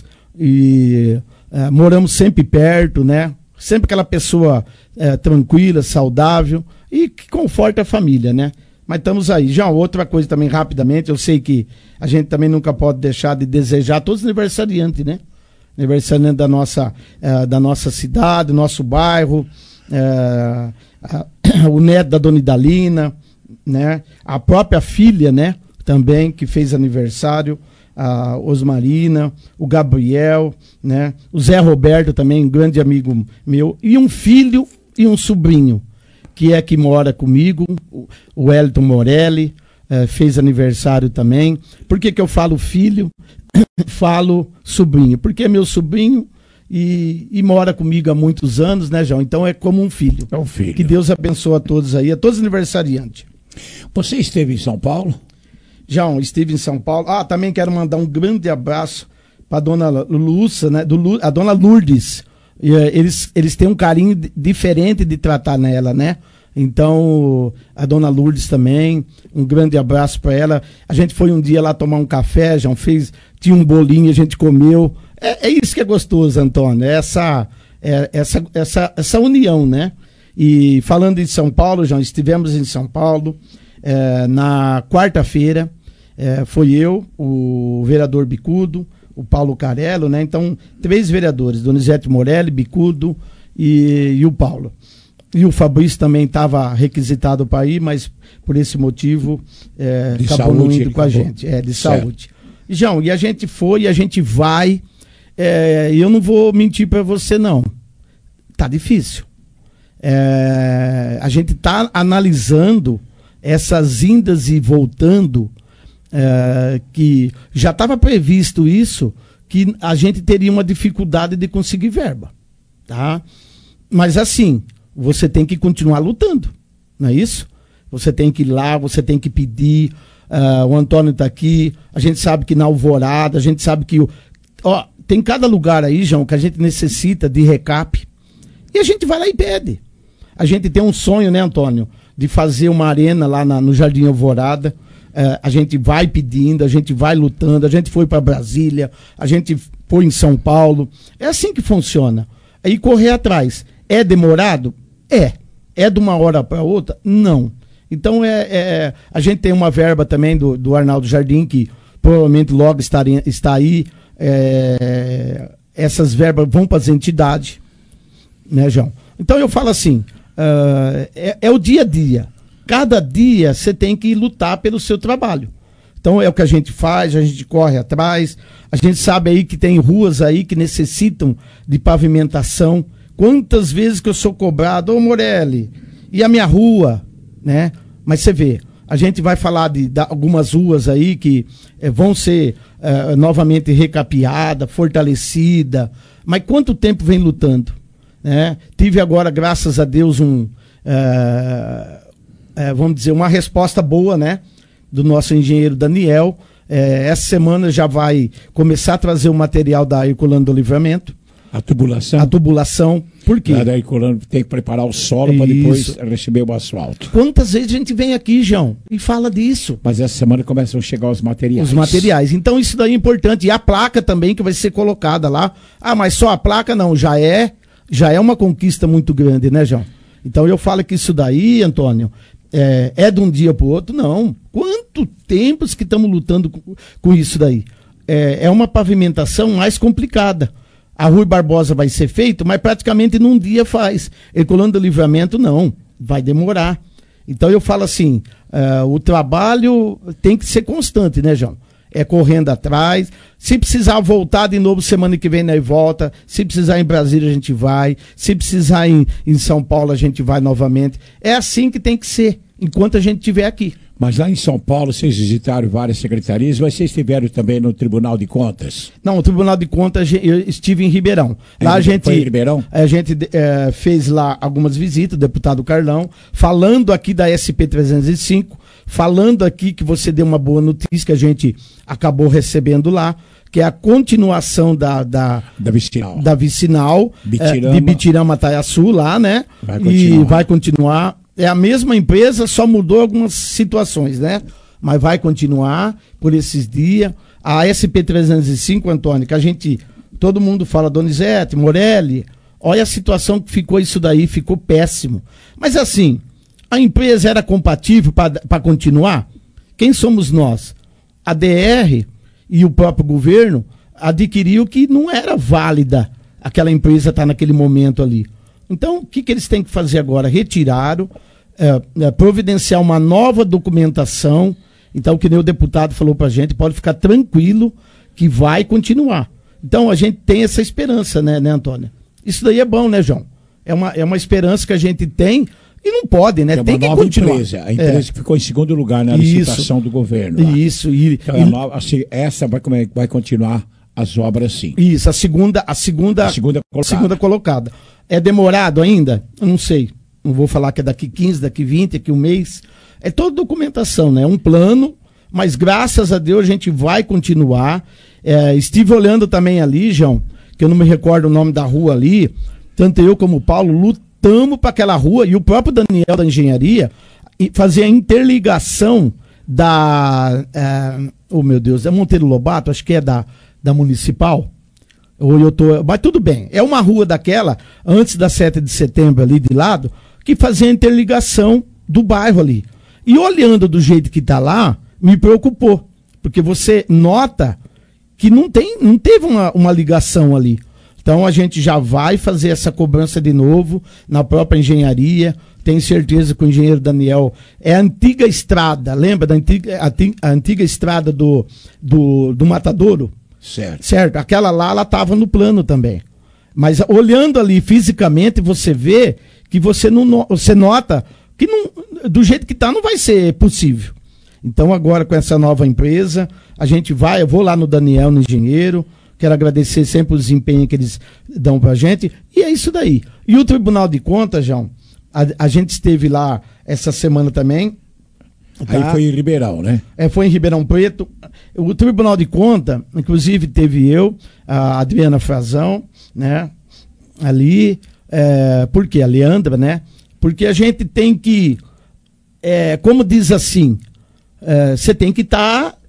e é, moramos sempre perto, né? Sempre aquela pessoa é, tranquila, saudável e que conforta a família, né? Mas estamos aí. Já outra coisa também, rapidamente, eu sei que a gente também nunca pode deixar de desejar todos os aniversariantes, né? Aniversariante da nossa, é, da nossa cidade, do nosso bairro, é, a, o neto da Dona Idalina, né? A própria filha, né? Também, que fez aniversário, a Osmarina, o Gabriel, né? O Zé Roberto também, um grande amigo meu, e um filho e um sobrinho, que é que mora comigo, o Wellington Morelli, eh, fez aniversário também. Por que que eu falo filho? Falo sobrinho, porque é meu sobrinho e, e mora comigo há muitos anos, né, João? Então é como um filho. É um filho. Que Deus abençoe a todos aí, a todos os aniversariantes. Você esteve em São Paulo? João, estive em São Paulo. Ah, também quero mandar um grande abraço para a dona Lúcia, né? Do, a dona Lourdes, E, eles, eles têm um carinho d- diferente de tratar nela, né? Então, a dona Lourdes também, um grande abraço para ela. A gente foi um dia lá tomar um café, já fez, tinha um bolinho, a gente comeu. É, é isso que é gostoso, Antônio, é essa, é, essa, essa, essa união, né? E falando em São Paulo, já estivemos em São Paulo, é, na quarta-feira, é, foi eu, o vereador Bicudo, o Paulo Carello, né? Então, três vereadores, Donizete Morelli, Bicudo e, e o Paulo. E o Fabrício também estava requisitado para ir, mas por esse motivo é, acabou não indo com a gente. É, de certo. Saúde. E, João, e a gente foi, e a gente vai. É, e eu não vou mentir para você, não. Tá difícil. É, a gente está analisando essas indas e voltando, é, que já estava previsto isso, que a gente teria uma dificuldade de conseguir verba. Tá? Mas assim, você tem que continuar lutando, não é isso? Você tem que ir lá, você tem que pedir. Uh, o Antônio está aqui, a gente sabe que na Alvorada, a gente sabe que o, ó, tem cada lugar aí, João, que a gente necessita de recap, e a gente vai lá e pede. A gente tem um sonho, né, Antônio, de fazer uma arena lá na, no Jardim Alvorada. Uh, a gente vai pedindo, a gente vai lutando, a gente foi para Brasília, a gente foi em São Paulo. É assim que funciona. Aí correr atrás. É demorado? É. É de uma hora para outra? Não. Então, é, é, a gente tem uma verba também do, do Arnaldo Jardim, que provavelmente logo estaria, está aí. É, essas verbas vão para as entidades, né, João? Então, eu falo assim, uh, é, é o dia a dia. Cada dia você tem que lutar pelo seu trabalho. Então, é o que a gente faz, a gente corre atrás. A gente sabe aí que tem ruas aí que necessitam de pavimentação. Quantas vezes que eu sou cobrado, ô Morelli, e a minha rua, né? Mas você vê, a gente vai falar de, de algumas ruas aí que eh, vão ser eh, novamente recapeadas, fortalecidas, mas quanto tempo vem lutando, né? Tive agora, graças a Deus, um, eh, eh, vamos dizer, uma resposta boa, né? Do nosso engenheiro Daniel. Eh, essa semana já vai começar a trazer o material da Herculano do Livramento. A tubulação? A tubulação. Por quê? Daí tem que preparar o solo para depois receber o asfalto. Quantas vezes a gente vem aqui, João, e fala disso? Mas essa semana começam a chegar os materiais. Os materiais. Então isso daí é importante. E a placa também que vai ser colocada lá. Ah, mas só a placa não. Já é, já é uma conquista muito grande, né, João? Então eu falo que isso daí, Antônio, é, é de um dia para o outro. Não. Quanto tempos que estamos lutando com, com isso daí? É, é uma pavimentação mais complicada. A Rui Barbosa vai ser feito, mas praticamente num dia faz. Herculano do Livramento, não. Vai demorar. Então eu falo assim, uh, o trabalho tem que ser constante, né, João? É correndo atrás. Se precisar voltar de novo semana que vem, né, volta. Se precisar em Brasília, a gente vai. Se precisar em, em São Paulo, a gente vai novamente. É assim que tem que ser, enquanto a gente estiver aqui. Mas lá em São Paulo, vocês visitaram várias secretarias, mas vocês estiveram também no Tribunal de Contas? Não, o Tribunal de Contas, eu estive em Ribeirão. Lá é, a gente, foi em Ribeirão? A gente é, fez lá algumas visitas, o deputado Carlão, falando aqui da S P trezentos e cinco, falando aqui que você deu uma boa notícia que a gente acabou recebendo lá, que é a continuação da, da, da vicinal, da vicinal Bitirama. É, de Bitirama Taiaçu lá, né? Vai e vai continuar. É a mesma empresa, só mudou algumas situações, né? Mas vai continuar por esses dias. A S P trezentos e cinco, Antônio, que a gente, todo mundo fala, Donizete, Morelli, olha a situação que ficou isso daí, ficou péssimo. Mas assim, a empresa era compatível para continuar? Quem somos nós? A D R e o próprio governo adquiriu que não era válida aquela empresa estar naquele momento ali. Então, o que, que eles têm que fazer agora? Retiraram, é, é, providenciar uma nova documentação. Então, que nem o deputado falou para a gente, pode ficar tranquilo que vai continuar. Então, a gente tem essa esperança, né, né, Antônio? Isso daí é bom, né, João? É uma, é uma esperança que a gente tem e não pode, né? É tem que nova continuar. Empresa, a empresa é. que ficou em segundo lugar na Isso. licitação do governo. Lá. Isso. E, então, e... A nova, assim, essa vai, vai continuar as obras, sim. Isso, a segunda, a segunda, a segunda colocada. segunda colocada. É demorado ainda? Eu não sei. Não vou falar que é daqui quinze, daqui vinte, daqui um mês. É toda documentação, né? É um plano, mas graças a Deus a gente vai continuar. É, estive olhando também ali, João, que eu não me recordo o nome da rua ali, tanto eu como o Paulo lutamos para aquela rua, e o próprio Daniel da engenharia fazer a interligação da, é, oh meu Deus, é Monteiro Lobato, acho que é da, da Municipal, ou eu tô, mas tudo bem, é uma rua daquela, antes da sete de setembro ali de lado, que fazia a interligação do bairro ali. E olhando do jeito que está lá, me preocupou, porque você nota que não, tem, não teve uma, uma ligação ali. Então a gente já vai fazer essa cobrança de novo na própria engenharia. Tenho certeza que o engenheiro Daniel é a antiga estrada, lembra da antiga, a, a antiga estrada do, do, do Matadouro? Certo. Certo, aquela lá, ela estava no plano também. Mas olhando ali fisicamente, você vê que você, não, você nota que não, do jeito que está não vai ser possível. Então agora com essa nova empresa, a gente vai, eu vou lá no Daniel, no engenheiro, quero agradecer sempre o desempenho que eles dão pra gente, e é isso daí. E o Tribunal de Contas, João, a, a gente esteve lá essa semana também. Aí tá? Foi em Ribeirão, né? É, foi em Ribeirão Preto. O Tribunal de Contas, inclusive teve eu, a Adriana Frazão, né? Ali, é, por quê? A Leandra, né? Porque a gente tem que, é, como diz assim, é, você tem que estar, tá,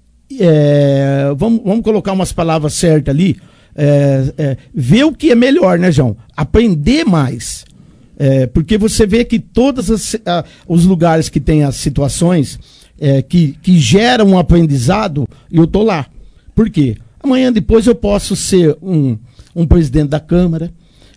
é, vamos, vamos colocar umas palavras certas ali, é, é, ver o que é melhor, né, João? Aprender mais. É, porque você vê que todos as, uh, os lugares que tem as situações é, que, que geram um aprendizado, eu tô lá. Por quê? Amanhã depois eu posso ser um, um presidente da Câmara.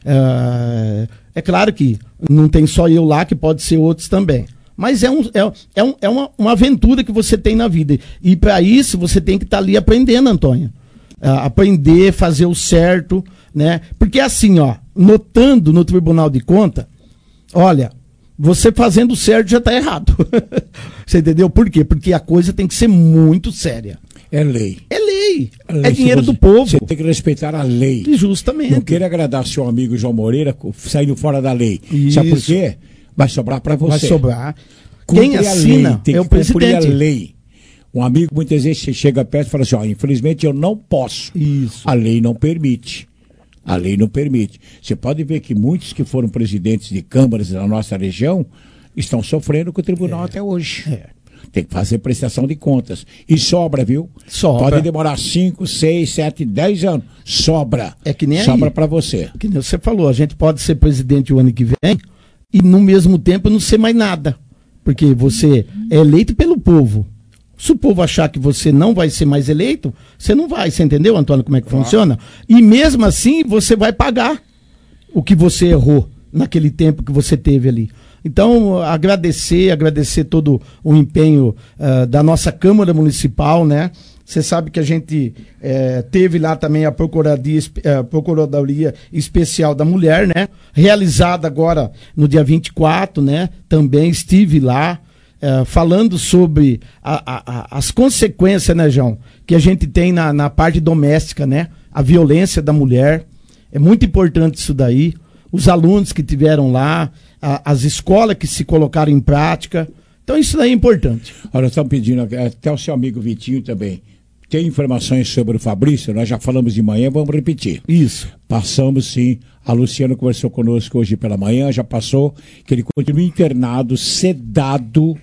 Uh, é claro que não tem só eu lá, que pode ser outros também. Mas é, um, é, é, um, é uma, uma aventura que você tem na vida. E para isso você tem que estar tá ali aprendendo, Antônio. Uh, aprender, fazer o certo, né? Porque assim, ó, notando no Tribunal de Contas, olha, você fazendo o certo já está errado. Você entendeu? Por quê? Porque a coisa tem que ser muito séria. É lei. É lei. É, lei. É dinheiro você, do povo. Você tem que respeitar a lei. Justamente. Não queira agradar seu amigo João Moreira saindo fora da lei. Isso. Sabe por quê? Vai sobrar para você. Vai sobrar. Cumpre Quem assina lei, tem é que o presidente. Cumprir a lei. Um amigo muitas vezes chega perto e fala assim, ó, infelizmente eu não posso. Isso. A lei não permite. A lei não permite. Você pode ver que muitos que foram presidentes de câmaras da nossa região estão sofrendo com o tribunal é. até hoje. É. Tem que fazer prestação de contas. E sobra, viu? Sobra. Pode demorar cinco, seis, sete, dez anos. Sobra. É que nem aí. Sobra para você. Que nem você falou, a gente pode ser presidente o ano que vem e no mesmo tempo não ser mais nada. Porque você é eleito pelo povo. Se o povo achar que você não vai ser mais eleito, você não vai. Você entendeu, Antônio, como é que claro. funciona? E mesmo assim, você vai pagar o que você errou naquele tempo que você teve ali. Então, agradecer, agradecer todo o empenho uh, da nossa Câmara Municipal, né? Você sabe que a gente eh, teve lá também a Procuradoria, eh, Procuradoria Especial da Mulher, né? Realizada agora no dia vinte e quatro, né? Também estive lá. Uh, falando sobre a, a, a, as consequências, né, João, que a gente tem na, na parte doméstica, né? A violência da mulher. É muito importante isso daí. Os alunos que tiveram lá, a, as escolas que se colocaram em prática. Então isso daí é importante. Olha, estamos pedindo até o seu amigo Vitinho também. Tem informações sobre o Fabrício? Nós já falamos de manhã, vamos repetir. Isso. Passamos sim. A Luciana conversou conosco hoje pela manhã, já passou, que ele continua internado, sedado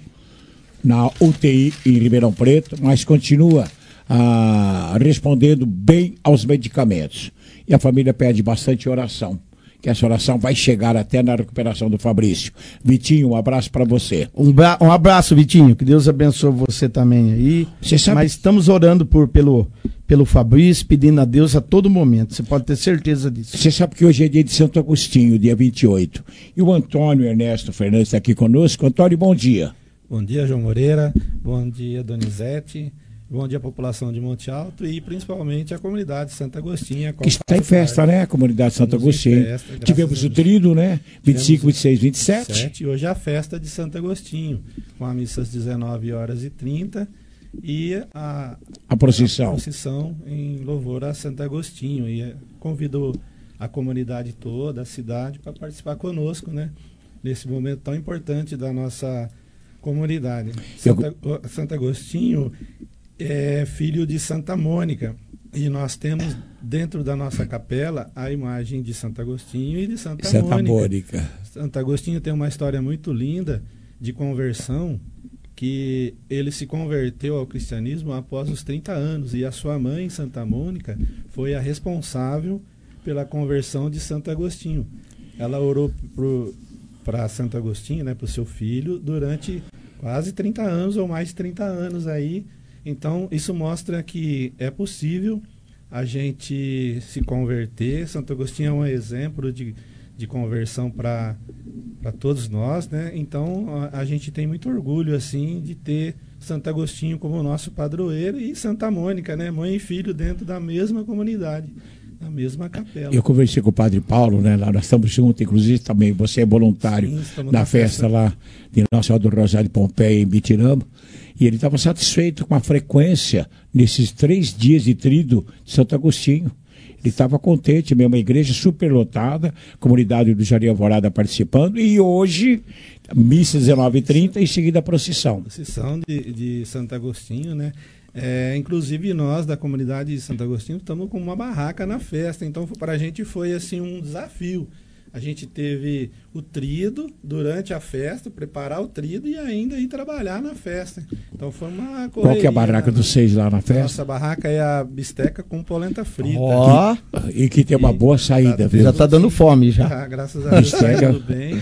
na U T I em Ribeirão Preto, mas continua ah, respondendo bem aos medicamentos. E a família pede bastante oração, que essa oração vai chegar até na recuperação do Fabrício. Vitinho, um abraço para você. Um, bra- um abraço, Vitinho, que Deus abençoe você também aí. Você sabe... Mas estamos orando por, pelo, pelo Fabrício, pedindo a Deus a todo momento, você pode ter certeza disso. Você sabe que hoje é dia de Santo Agostinho, dia vinte e oito. E o Antônio Ernesto Fernandes está aqui conosco. Antônio, bom dia. Bom dia, João Moreira. Bom dia, Donizete. Bom dia, população de Monte Alto e principalmente a comunidade de Santo Agostinho. Que está em festa, né? A comunidade de Santo Agostinho. Festa, tivemos o tríduo, né? vinte e cinco, vinte e seis, vinte e sete. E hoje é a festa de Santo Agostinho, com a missa às dezenove horas e trinta e a, a procissão. A procissão em louvor a Santo Agostinho. E convido a comunidade toda, a cidade, para participar conosco, né? Nesse momento tão importante da nossa comunidade. Santa, Santo Agostinho é filho de Santa Mônica, E nós temos dentro da nossa capela a imagem de Santo Agostinho e de Santa, Santa Mônica. Mônica. Santo Agostinho tem uma história muito linda de conversão, que ele se converteu ao cristianismo após os trinta anos, e a sua mãe, Santa Mônica, foi a responsável pela conversão de Santo Agostinho. Ela orou para Santo Agostinho, né, para o seu filho, durante quase trinta anos ou mais de trinta anos aí. Então, isso mostra que é possível a gente se converter. Santo Agostinho é um exemplo de, de conversão para todos nós, né? Então, a, a gente tem muito orgulho, assim, de ter Santo Agostinho como nosso padroeiro e Santa Mônica, né? Mãe e filho dentro da mesma comunidade, na mesma capela. Eu conversei com o Padre Paulo, né? Lá nós estamos juntos, inclusive também você é voluntário. Sim, na, na festa, festa lá de Nossa Senhora do Rosário de Pompeia, em Bitirama. E ele estava satisfeito com a frequência nesses três dias de tríduo de Santo Agostinho. Ele estava contente mesmo, a igreja superlotada, comunidade do Jardim Alvorada participando, e hoje, missa dezenove e trinta, em seguida a procissão. Procissão de, de Santo Agostinho, né? É, inclusive nós da comunidade de Santo Agostinho estamos com uma barraca na festa, então para a gente foi assim um desafio. A gente teve o tríduo durante a festa, preparar o tríduo e ainda ir trabalhar na festa. Então foi uma correria. Qual que é a barraca, né, dos seis lá na festa? Nossa barraca é a bisteca com polenta frita. Ó, oh, e que tem uma boa saída, tá, viu? Já está dando fome já. já graças a Deus está tudo bem.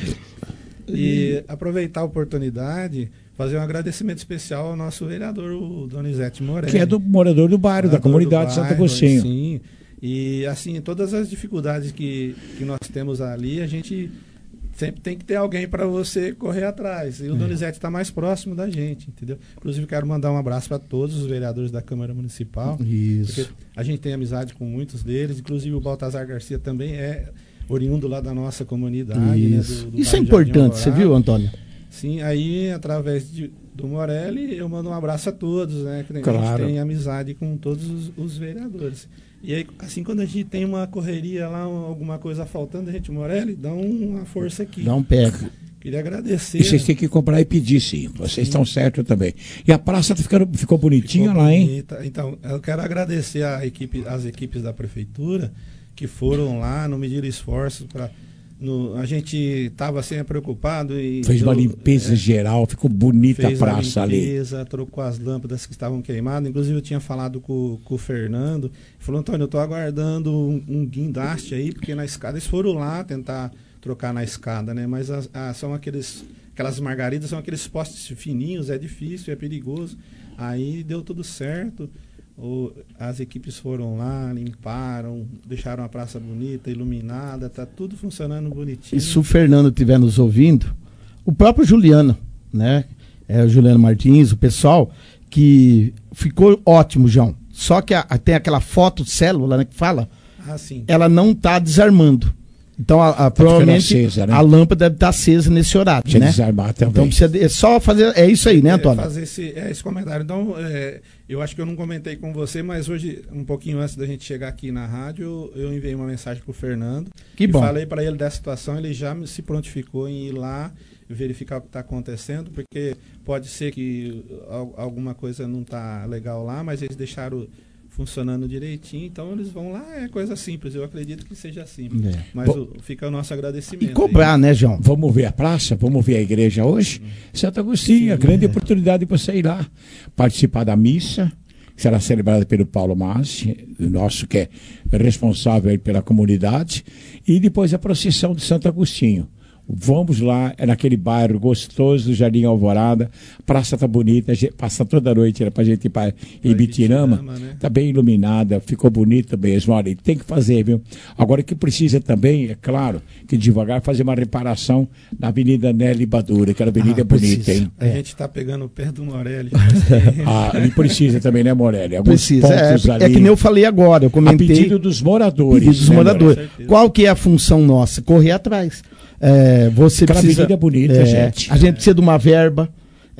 E aproveitar a oportunidade, fazer um agradecimento especial ao nosso vereador, o Donizete Morelli. Que é do morador do bairro, da comunidade de Santo Agostinho. Sim. E assim, todas as dificuldades que, que nós temos ali, a gente sempre tem que ter alguém para você correr atrás. E o é. Donizete está mais próximo da gente, entendeu? Inclusive, quero mandar um abraço para todos os vereadores da Câmara Municipal. Isso. A gente tem amizade com muitos deles, inclusive o Baltazar Garcia também é oriundo lá da nossa comunidade. Isso, né, do, do Isso é importante, você viu, Antônio? Sim, aí através de, do Morelli eu mando um abraço a todos, né? Que claro. A gente tem amizade com todos os, os vereadores. E aí, assim, quando a gente tem uma correria lá, alguma coisa faltando, a gente, Morelli, dá uma força aqui. Dá um pega. Queria agradecer. E vocês têm que comprar e pedir, sim. Vocês sim. estão certos também. E a praça tá ficando, ficou bonitinha ficou lá, bonita. hein? Então, eu quero agradecer a equipe, as equipes da prefeitura que foram lá, não mediram esforços para... No, a gente estava assim preocupado e fez uma limpeza é, geral, ficou bonita a praça ali. Fez a limpeza, ali. Trocou as lâmpadas que estavam queimadas. Inclusive eu tinha falado com, com o Fernando. Ele falou, Antônio, eu estou aguardando um, um guindaste aí, porque na escada eles foram lá tentar trocar na escada, né? Mas as, as, são aqueles, aquelas margaridas, são aqueles postes fininhos, é difícil, é perigoso. Aí deu tudo certo. O, as equipes foram lá, limparam, deixaram a praça bonita, iluminada, tá tudo funcionando bonitinho. E se o Fernando estiver nos ouvindo, o próprio Juliano, né? É o Juliano Martins, o pessoal, que ficou ótimo, João. Só que a, a, tem aquela foto célula, né, que fala, ah, sim. Ela não está desarmando. Então, a, a, tá provavelmente, acesa, né? A lâmpada deve estar acesa nesse horário, precisa, né? Desarmar também. Então, precisa de, é só fazer... É isso aí, né, Antônio? É, fazer esse, é, esse comentário. Então, é, eu acho que eu não comentei com você, mas hoje, um pouquinho antes da gente chegar aqui na rádio, eu enviei uma mensagem para o Fernando. Que e bom. Falei para ele da situação, ele já se prontificou em ir lá verificar o que está acontecendo, porque pode ser que alguma coisa não está legal lá, mas eles deixaram... funcionando direitinho, então eles vão lá, é coisa simples, eu acredito que seja simples, é. Mas Bom, o, fica o nosso agradecimento. E cobrar, aí. Né, João? Vamos ver a praça, vamos ver a igreja hoje? Hum. Santo Agostinho, a grande é. oportunidade para você ir lá, participar da missa, que será celebrada pelo Paulo Massi, nosso que é responsável aí pela comunidade, e depois a procissão de Santo Agostinho. Vamos lá, é naquele bairro gostoso do Jardim Alvorada, praça tá bonita, passa toda noite era pra gente ir para Ibitirama, né? Tá bem iluminada, ficou bonita mesmo, olha, tem que fazer, viu? Agora o que precisa também, é claro, que devagar fazer uma reparação na Avenida Nelly Badura, aquela avenida ah, é bonita, hein? A gente tá pegando perto do Morelli. Ah, ele precisa também, né, Morelli? Alguns precisa, é, ali, é que nem eu falei agora, eu comentei. A pedido dos moradores. Pedido dos né, moradores. Qual que é a função nossa? Correr atrás. É, você Aquela precisa, avenida bonita, é, gente. A gente precisa de uma verba.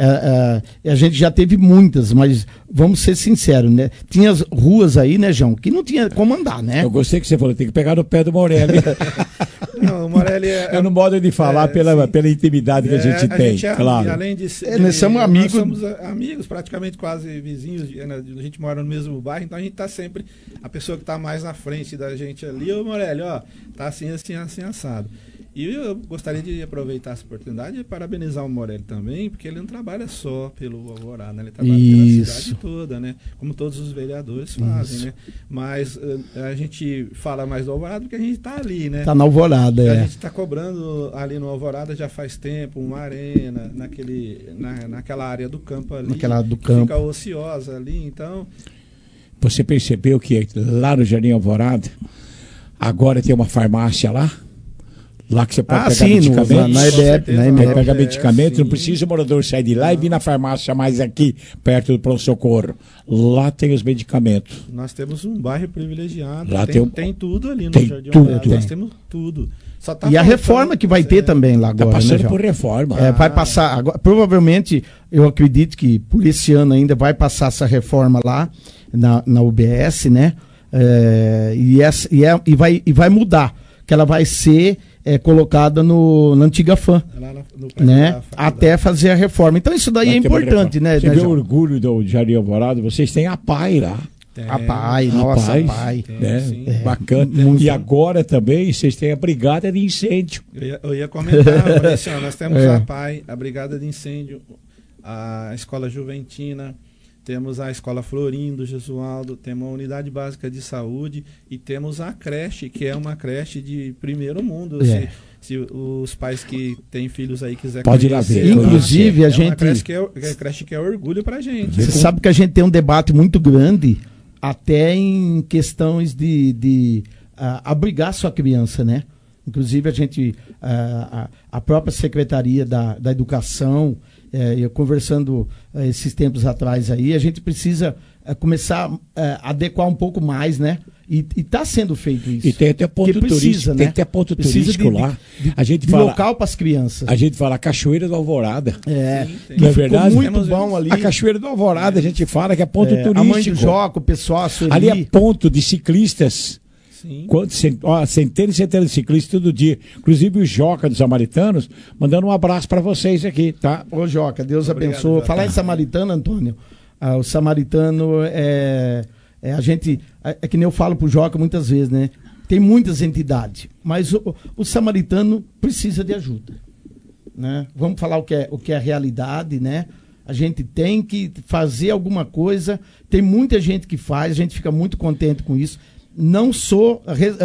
É, é, a gente já teve muitas, mas vamos ser sinceros, né? Tinha as ruas aí, né, João, que não tinha como andar, né? Eu gostei que você falou, tem que pegar no pé do Morelli. Não, o Morelli é... Eu não modo de falar é, pela, pela intimidade que é, a gente a tem, gente é, claro. Além de ser, é, nós somos amigos. Nós somos amigos, praticamente quase vizinhos, a gente mora no mesmo bairro, então a gente tá sempre, a pessoa que tá mais na frente da gente ali, ô Morelli, ó, tá assim, assim, assim, assado. E eu gostaria de aproveitar essa oportunidade e parabenizar o Morelli também, porque ele não trabalha só pelo Alvorada, né? Ele trabalha Isso. pela cidade toda, né? Como todos os vereadores fazem, Isso. né? Mas uh, a gente fala mais do Alvorada porque a gente está ali, né? Está na Alvorada, é. A gente está cobrando ali no Alvorada já faz tempo, uma arena, naquele, na, naquela área do campo ali. Naquela área do campo. Fica ociosa ali, então... Você percebeu que lá no Jardim Alvorada, agora tem uma farmácia lá? Lá que você pode ah, pegar sim, medicamentos. No, na E B F, na E B F. Pegar medicamentos, não precisa o morador sair de lá não. e vir na farmácia mais aqui, perto do pronto-socorro. Lá tem os medicamentos. Nós temos um bairro privilegiado. Lá tem, tem, um... tem tudo ali no tem Jardim tudo. Alvorada. Nós temos tudo. Só tá e a reforma que vai ter também lá agora. Está passando né, por reforma. É, vai passar, agora, provavelmente, eu acredito que por esse ano ainda vai passar essa reforma lá na, na U B S, né? É, e, essa, e, é, e, vai, e vai mudar, que ela vai ser é, colocada no, na antiga F A M, no, né? Até fazer a reforma. Então isso daí vai é importante, né? Você né, vê o orgulho do Jardim Alvorada, vocês têm a P A I lá. Tem, a P A I, a nossa, P A I, a P A I. Né? É, bacana. Muito. E agora também vocês têm a Brigada de Incêndio. Eu ia, eu ia comentar, Maurício, nós temos é. a P A I, a Brigada de Incêndio, a Escola Juventina, temos a Escola Florindo Jesualdo, temos a Unidade Básica de Saúde e temos a creche, que é uma creche de primeiro mundo. É. Se, se os pais que têm filhos aí quiserem Pode ir lá ver. Inclusive, a é gente... uma creche que é, é creche que é orgulho pra gente. Você sabe que a gente tem um debate muito grande até em questões de, de uh, abrigar sua criança, né? Inclusive, a gente, uh, a, a própria Secretaria da, da Educação, uh, eu conversando uh, esses tempos atrás aí, a gente precisa uh, começar a uh, adequar um pouco mais, né? E está sendo feito isso. E tem até ponto precisa, turístico, né? tem até ponto precisa turístico de, lá. De, a gente de fala, local para as crianças. A gente fala Cachoeira do Alvorada. É, Sim, não é verdade? Muito bom ali. A Cachoeira do Alvorada, é. a gente fala que é ponto é, turístico. A Mãe do Joca, o pessoal, a Sueli. Ali é ponto de ciclistas. Sim. Quanto, ó, centenas e centenas de ciclistas todo dia. Inclusive o Joca dos Samaritanos, mandando um abraço para vocês aqui, tá? Ô Joca, Deus Obrigado, abençoe. Falar em samaritano, Antônio, ah, o samaritano é... É, a gente, é, é que nem eu falo pro Joca muitas vezes, né? Tem muitas entidades, mas o, o samaritano precisa de ajuda, né? Vamos falar o que é o que é a realidade, né? A gente tem que fazer alguma coisa. Tem muita gente que faz, a gente fica muito contente com isso. Não sou,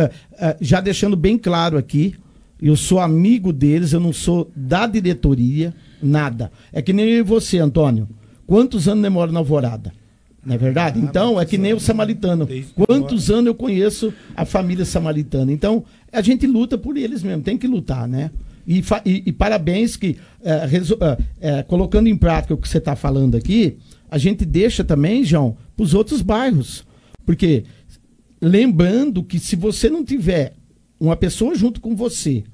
já deixando bem claro aqui, eu sou amigo deles, eu não sou da diretoria, nada. É que nem você, Antônio. Quantos anos demora na Alvorada? Não é verdade? Ah, então, é que nem o samaritano. Quantos anos eu conheço a família samaritana? Então, a gente luta por eles mesmo, tem que lutar, né? E, e, e parabéns que, é, resu, é, colocando em prática o que você está falando aqui, a gente deixa também, João, para os outros bairros. Porque, lembrando que se você não tiver uma pessoa junto com você,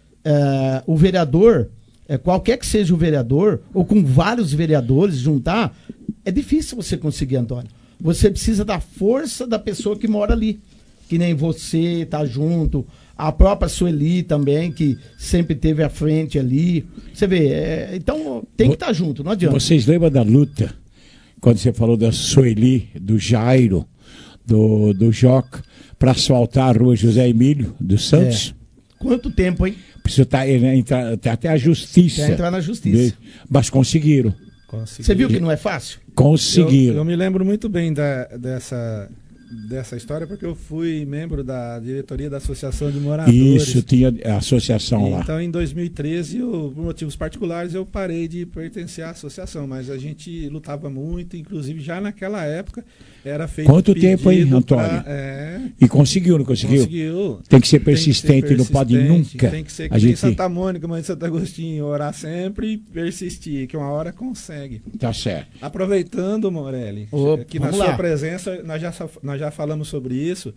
é, o vereador, é, qualquer que seja o vereador, ou com vários vereadores juntar, é difícil você conseguir, Antônio. Você precisa da força da pessoa que mora ali. Que nem você tá junto, a própria Sueli também, que sempre teve à frente ali. Você vê, é, então tem que estar tá junto, não adianta. Vocês lembram da luta, quando você falou da Sueli, do Jairo, do, do Joca, para asfaltar a rua José Emílio dos Santos? É. Quanto tempo, hein? Precisa tá, entrar tá até a justiça. Quer entrar na justiça. Mas conseguiram. Você viu que não é fácil? Conseguiram. Eu, eu me lembro muito bem da, dessa, dessa história, porque eu fui membro da diretoria da Associação de Moradores. Isso, tinha a associação e, lá. Então, em dois mil e treze, eu, por motivos particulares, eu parei de pertencer à associação, mas a gente lutava muito, inclusive já naquela época era feito Quanto tempo aí, Antônio? Pra, é... E conseguiu, não conseguiu? Conseguiu. Tem que ser persistente, que ser persistente, não pode nunca. Tem que ser que a gente... Santa Mônica, mãe de Santo Agostinho, orar sempre e persistir, que uma hora consegue. Tá certo. Aproveitando, Morelli, Opa, aqui na sua lá. presença, nós já, nós já falamos sobre isso.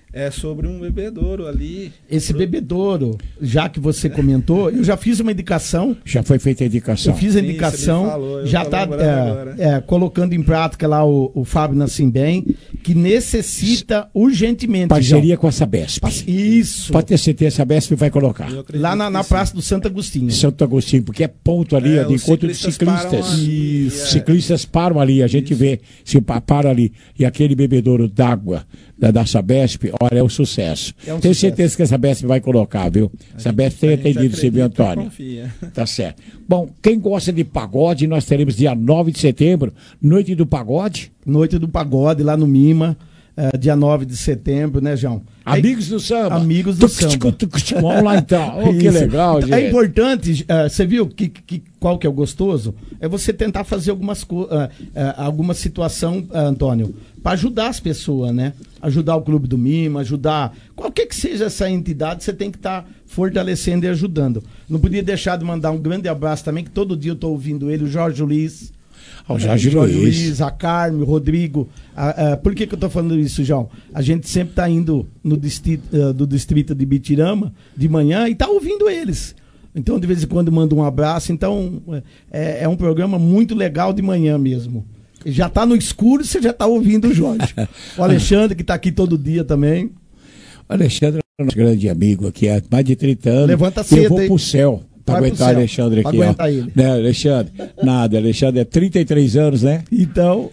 é sobre um bebedouro ali. Esse pro... bebedouro, já que você comentou, eu já fiz uma indicação. Já foi feita a indicação. Eu fiz a indicação, Sim, falou, já está é, é, colocando em prática lá o, o Fábio Nassimbem, que necessita urgentemente. Parceria já. com a Sabesp. Isso. Pode ter certeza, a Sabesp vai colocar. Lá na, na Praça do Santo Agostinho. Santo Agostinho, porque é ponto ali, é, de encontro de ciclistas. Ali, Isso. É. Ciclistas param ali, a gente Isso. vê, se para ali. E aquele bebedouro d'água da, da Sabesp, olha, é um sucesso. É um Tenho sucesso. certeza que a Sabesp vai colocar, viu? A Sabesp tem atendido, você viu, Antônio? Confia. Tá certo. Bom, quem gosta de pagode, nós teremos dia nove de setembro, Noite do Pagode. Noite do Pagode, lá no Mima, uh, dia nove de setembro, né, João? Amigos do Samba. Amigos do Samba. Vamos lá, então. Oh, que legal, gente. É importante, uh, você viu que, que, qual que é o gostoso? É você tentar fazer algumas uh, uh, alguma situação, uh, Antônio, para ajudar as pessoas, né? Ajudar o Clube do Mima, ajudar... Qualquer que seja essa entidade, você tem que estar tá fortalecendo e ajudando. Não podia deixar de mandar um grande abraço também, que todo dia eu estou ouvindo ele, o Jorge Luiz. O Jorge, Jorge Luiz. Luiz, a Carmen, o Rodrigo. A, a, por que, que eu estou falando isso, João? A gente sempre está indo no distrito, uh, do distrito de Bitirama de manhã e está ouvindo eles. Então, de vez em quando, mando um abraço. Então, é, é um programa muito legal de manhã mesmo. Já está no escuro, você já está ouvindo o Jorge. O Alexandre, que está aqui todo dia também. O Alexandre é nosso grande amigo aqui há mais de trinta anos. Levanta cedo, eu vou pro céu. Para aguentar o Alexandre aqui, ó. Ele. Né, Alexandre? Nada, Alexandre é trinta e três anos, né? Então.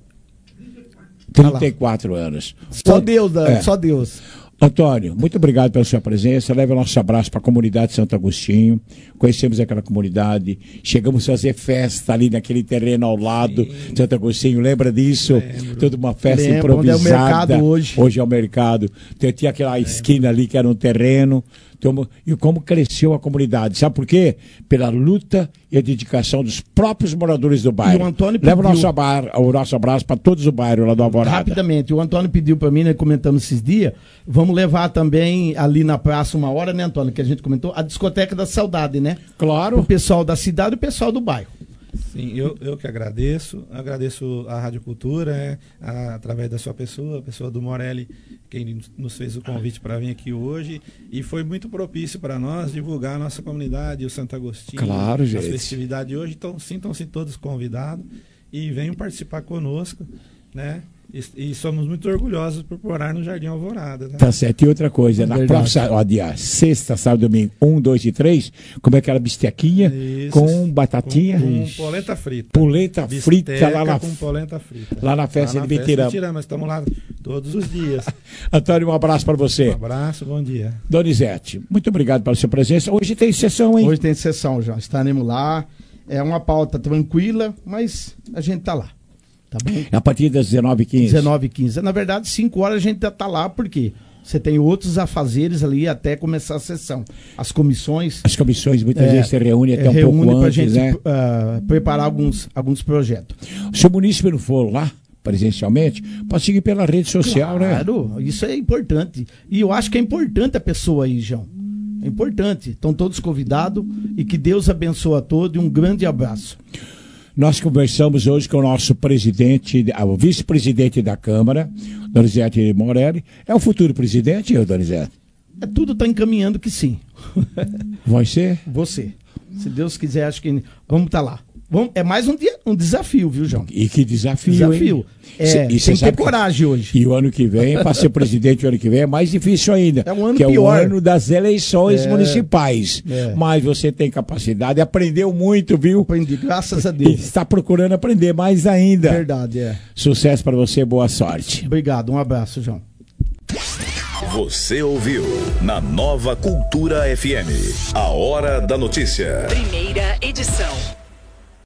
trinta e quatro anos. Só Deus, né? É. Só Deus. Antônio, muito obrigado pela sua presença. Leve o nosso abraço para a comunidade de Santo Agostinho. Conhecemos aquela comunidade. Chegamos a fazer festa ali naquele terreno ao lado de Santo Agostinho. Lembra disso? Lembro. Toda uma festa Lembro. improvisada. Onde é o mercado hoje. Hoje é o mercado. Tinha aquela Lembro. esquina ali que era um terreno. E como cresceu a comunidade. Sabe por quê? Pela luta e a dedicação dos próprios moradores do bairro. E o Antônio Leva pediu... o nosso, abar, o nosso abraço para todos do bairro lá do Alvorada. Rapidamente, o Antônio pediu para mim, né, comentamos esses dias, vamos levar também ali na praça uma hora, né, Antônio, que a gente comentou, a discoteca da saudade, né? Claro. O pessoal da cidade e o pessoal do bairro. Sim, eu, eu que agradeço, agradeço a Rádio Cultura, é, a, através da sua pessoa, a pessoa do Morelli, quem nos fez o convite para vir aqui hoje, e foi muito propício para nós divulgar a nossa comunidade, o Santo Agostinho, claro, gente. As festividades de hoje, então sintam-se todos convidados e venham participar conosco, né? E, e somos muito orgulhosos por morar no Jardim Alvorada. Né? Tá certo. E outra coisa, é na próxima, ó, dia sexta, sábado, domingo, um, dois e três, como é aquela bistequinha Isso, com batatinha? Com, com polenta frita. Polenta Bisteca frita lá na, com polenta frita. Lá na festa lá na de Bitirama. Bitirama, estamos lá todos os dias. Antônio, um abraço para você. Um abraço, bom dia. Donizete, muito obrigado pela sua presença. Hoje tem sessão, hein? Hoje tem sessão, já. Estaremos lá. É uma pauta tranquila, mas a gente tá lá. Tá bom? A partir das dezenove e quinze. dezenove e quinze. Na verdade, cinco horas a gente já tá lá, porque você tem outros afazeres ali até começar a sessão. As comissões... As comissões muitas é, vezes se reúnem até é, um pouco antes, gente, né? Uh, preparar alguns, alguns projetos. Se o munícipe não for lá, presencialmente, pode seguir pela rede social, claro, né? Claro, isso é importante. E eu acho que é importante a pessoa aí, João. É importante. Estão todos convidados e que Deus abençoe a todos e um grande abraço. Nós conversamos hoje com o nosso presidente, o vice-presidente da Câmara, Donizete Morelli. É o futuro presidente, eu, Donizete? É, tudo está encaminhando que sim. Vai ser? Você. Se Deus quiser, acho que vamos estar tá lá. Vamos, é mais um, dia, um desafio, viu, João? E que desafio, Desafio. Hein? É, cê, tem que ter coragem que, hoje. E o ano que vem, para ser presidente o ano que vem, é mais difícil ainda. É um ano que pior. é o ano das eleições é, municipais. É. Mas você tem capacidade, aprendeu muito, viu? Aprendi, graças a Deus. E está procurando aprender mais ainda. Verdade, é. Sucesso para você, boa sorte. Obrigado, um abraço, João. Você ouviu na Nova Cultura F M, a Hora da Notícia. Primeira edição.